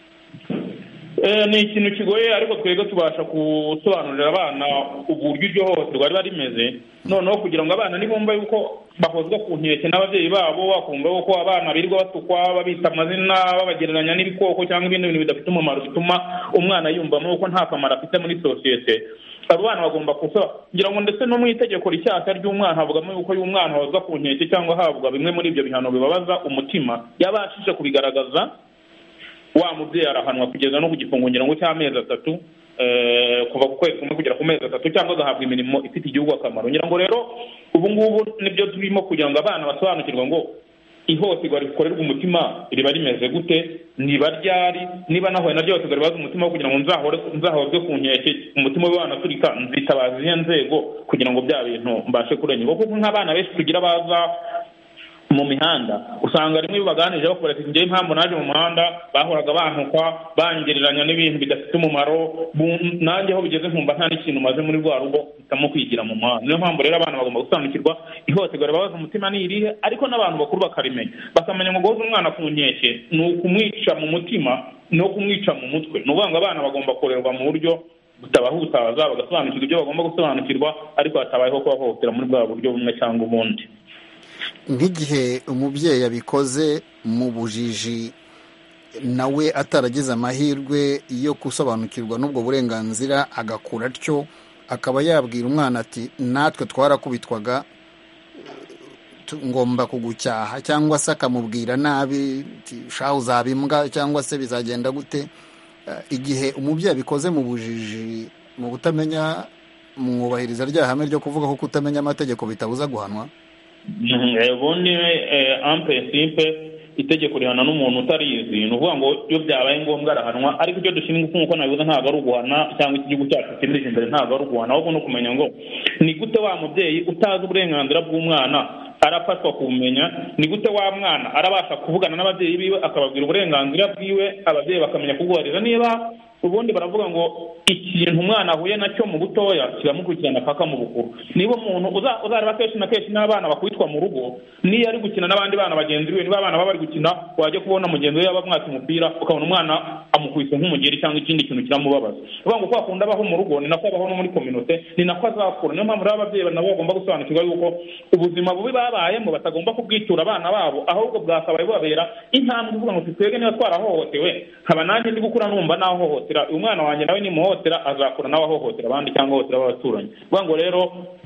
ni ikintu kigoye, ariko twebwe tubasha gusobanurira abana uburyo iryo hohoterwa riba rimeze, noneho kugira ngo abana nibumva yuko bahozwa ku nkeke n'ababyeyi babo, bakumva yuko abana birirwa batukwa, babita amazina, babagereranya n'ibikoko cyangwa ibindi bintu bidafite umumaro bituma umwana yumvamo ko nta kamaro afite muri sosiyete. Abo bana bagomba kusaba, ngira ngo ndetse no mu itegeko rishyashya ry'umwana havugamo yuko uyu mwana hozwa ku nkeke cyangwa habwa bimwe muri ibyo bihano bibabaza umutima, yabashije kubigaragaza, wa mubyeyi arahanwa kugeza no ku gifungo ngira ngo cy'amezi atatu, kuva ku kwezi kumwe kugera ku mezi atatu, cyangwa agahabwa imirimo ifite igihugu akamaro. Ngira ngo rero ubu ngubu nibyo turimo kugira ngo abana basobanukirwe ngo ihohoterwa rikorerwa umutima riba rimeze gute, niba ryari, niba nahuye naryo ihohoterwa ribaza umutima kugira ngo nzahozwe ku nkeke, umutima w'abana turika nzitabaza izo nzego kugira ngo bya bintu mbashe kurengerwa. Kuko nk'abana benshi tugira baza mu mihanda, usanga rimwe bibaganije bakora ati njye impamvu naje mu muhanda bahoraga bantukwa, bangereranya n'ibintu bidafite umumaro, nanjye aho bigeze nkumva nta n'ikintu maze muri rwa rugo hitamo kwigira mu muhanda. Niyo mpamvu rero abana bagomba gusobanukirwa ihohoterwa ribabaza umutima ni irihe, ariko n'abantu bakuru bakarimenya, bakamenya ngo guhoza umwana ku nkeke ni ukumwica mu mutima, ni ukumwica mu mutwe. Ni ukuvuga ngo abana bagomba korerwa mu buryo butabahutaza, bagasobanukirwa ibyo bagomba gusobanukirwa, ariko hatabayeho kubahohotera muri bwa buryo bumwe cyangwa ubundi. Nk'igihe umubyeyi yabikoze mu bujiji, nawe ataragize amahirwe yo gusobanukirwa n'ubwo burenganzira, agakura atyo, akaba yabwira umwana ati natwe twarakubitwaga ngomba kugucyaha, cyangwa se akamubwira nabi shaho uzaba imbwa cyangwa se bizagenda gute. Igihe umubyeyi abikoze mu bujiji, mu butamenya, mwubahiriza rya hame ryo kuvuga ko kutamenya amategeko bitabuza guhanwa. ubundi en principe itegeko rihana n'umuntu utarizi, ni ukuvuga ngo iyo byabaye ngombwa arahanwa, ariko icyo dushyira ingufu nk'uko nabivuze ntabwo ari uguhana, cyangwa igihugu cyacu kimirije imbere ntabwo ari uguhana, ahubwo no kumenya ngo ni gute wa mubyeyi utazi uburenganzira bw'umwana arafatwa kumenya, ni gute wa mwana arabasha kuvugana n'ababyeyi biwe akababwira uburenganzira bwiwe, ababyeyi bakamenya kubwubahiriza. Niba ubundi baravuga ngo ikintu umwana ahuye nacyo mu butoya kiramukurikirana paka mu bukuru. Niba umuntu uzareba kenshi na kenshi n'abana bakubitwa mu rugo, niyo ari gukina n'abandi bana bagenzi be, niba abana baba bari gukina wajya kubona mugenzi we yaba mwatse umupira ukabona umwana amukubise nk'umugeri cyangwa ikindi kintu kiramubabaza. Uvuga ngo kwa kundi abaho mu rugo ni nako abaho no muri community, ni nako azakura. Niyo mpamvu ababyeyi nabo bagomba gusobanukirwa yuko ubuzima bubi babayemo batagomba kubwitura abana babo, ahubwo bwakabaye bubabera intambwe ivuga ngo twebwe niba twarahohotewe, nkaba nanjye ndi gukura numva nahohotera umwana wanjye, nawe nimuhotera azakura nawe ahohotera abandi cyangwa ahohotera abaturanyi. Uvuga ngo rero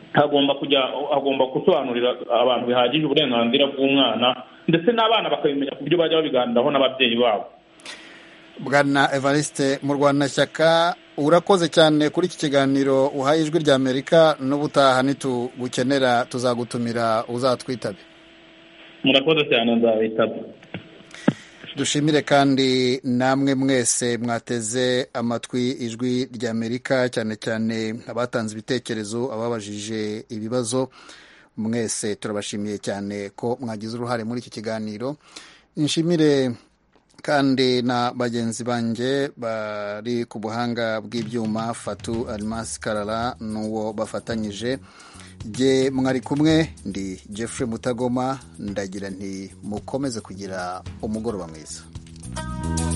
hagomba kujya hagomba gusobanurira abantu bihagije uburenganzira bw'umwana ndetse n'abana bakabimenya ku buryo bajya babiganiraho n'ababyeyi babo. Bwana Evariste Murwanashyaka, urakoze cyane kuri iki kiganiro uhaye Ijwi rya Amerika, n'ubutaha nitugukenera tuzagutumira uzatwitabe. Murakoze cyane, nzabitaba. Dushimire kandi namwe mwese mwateze amatwi Ijwi rya Amerika, cyane cyane abatanze ibitekerezo, ababajije ibibazo. Mwese turabashimiye cyane ko mwagize uruhare muri iki kiganiro. Nshimire kandi na bagenzi banjye bari ku buhanga bw'ibyuma, Fatu Almas Karara n'uwo bafatanyije. Jye mwari kumwe, ndi Jeffrey Mutagoma, ndagira nti mukomeze kugira umugoroba mwiza.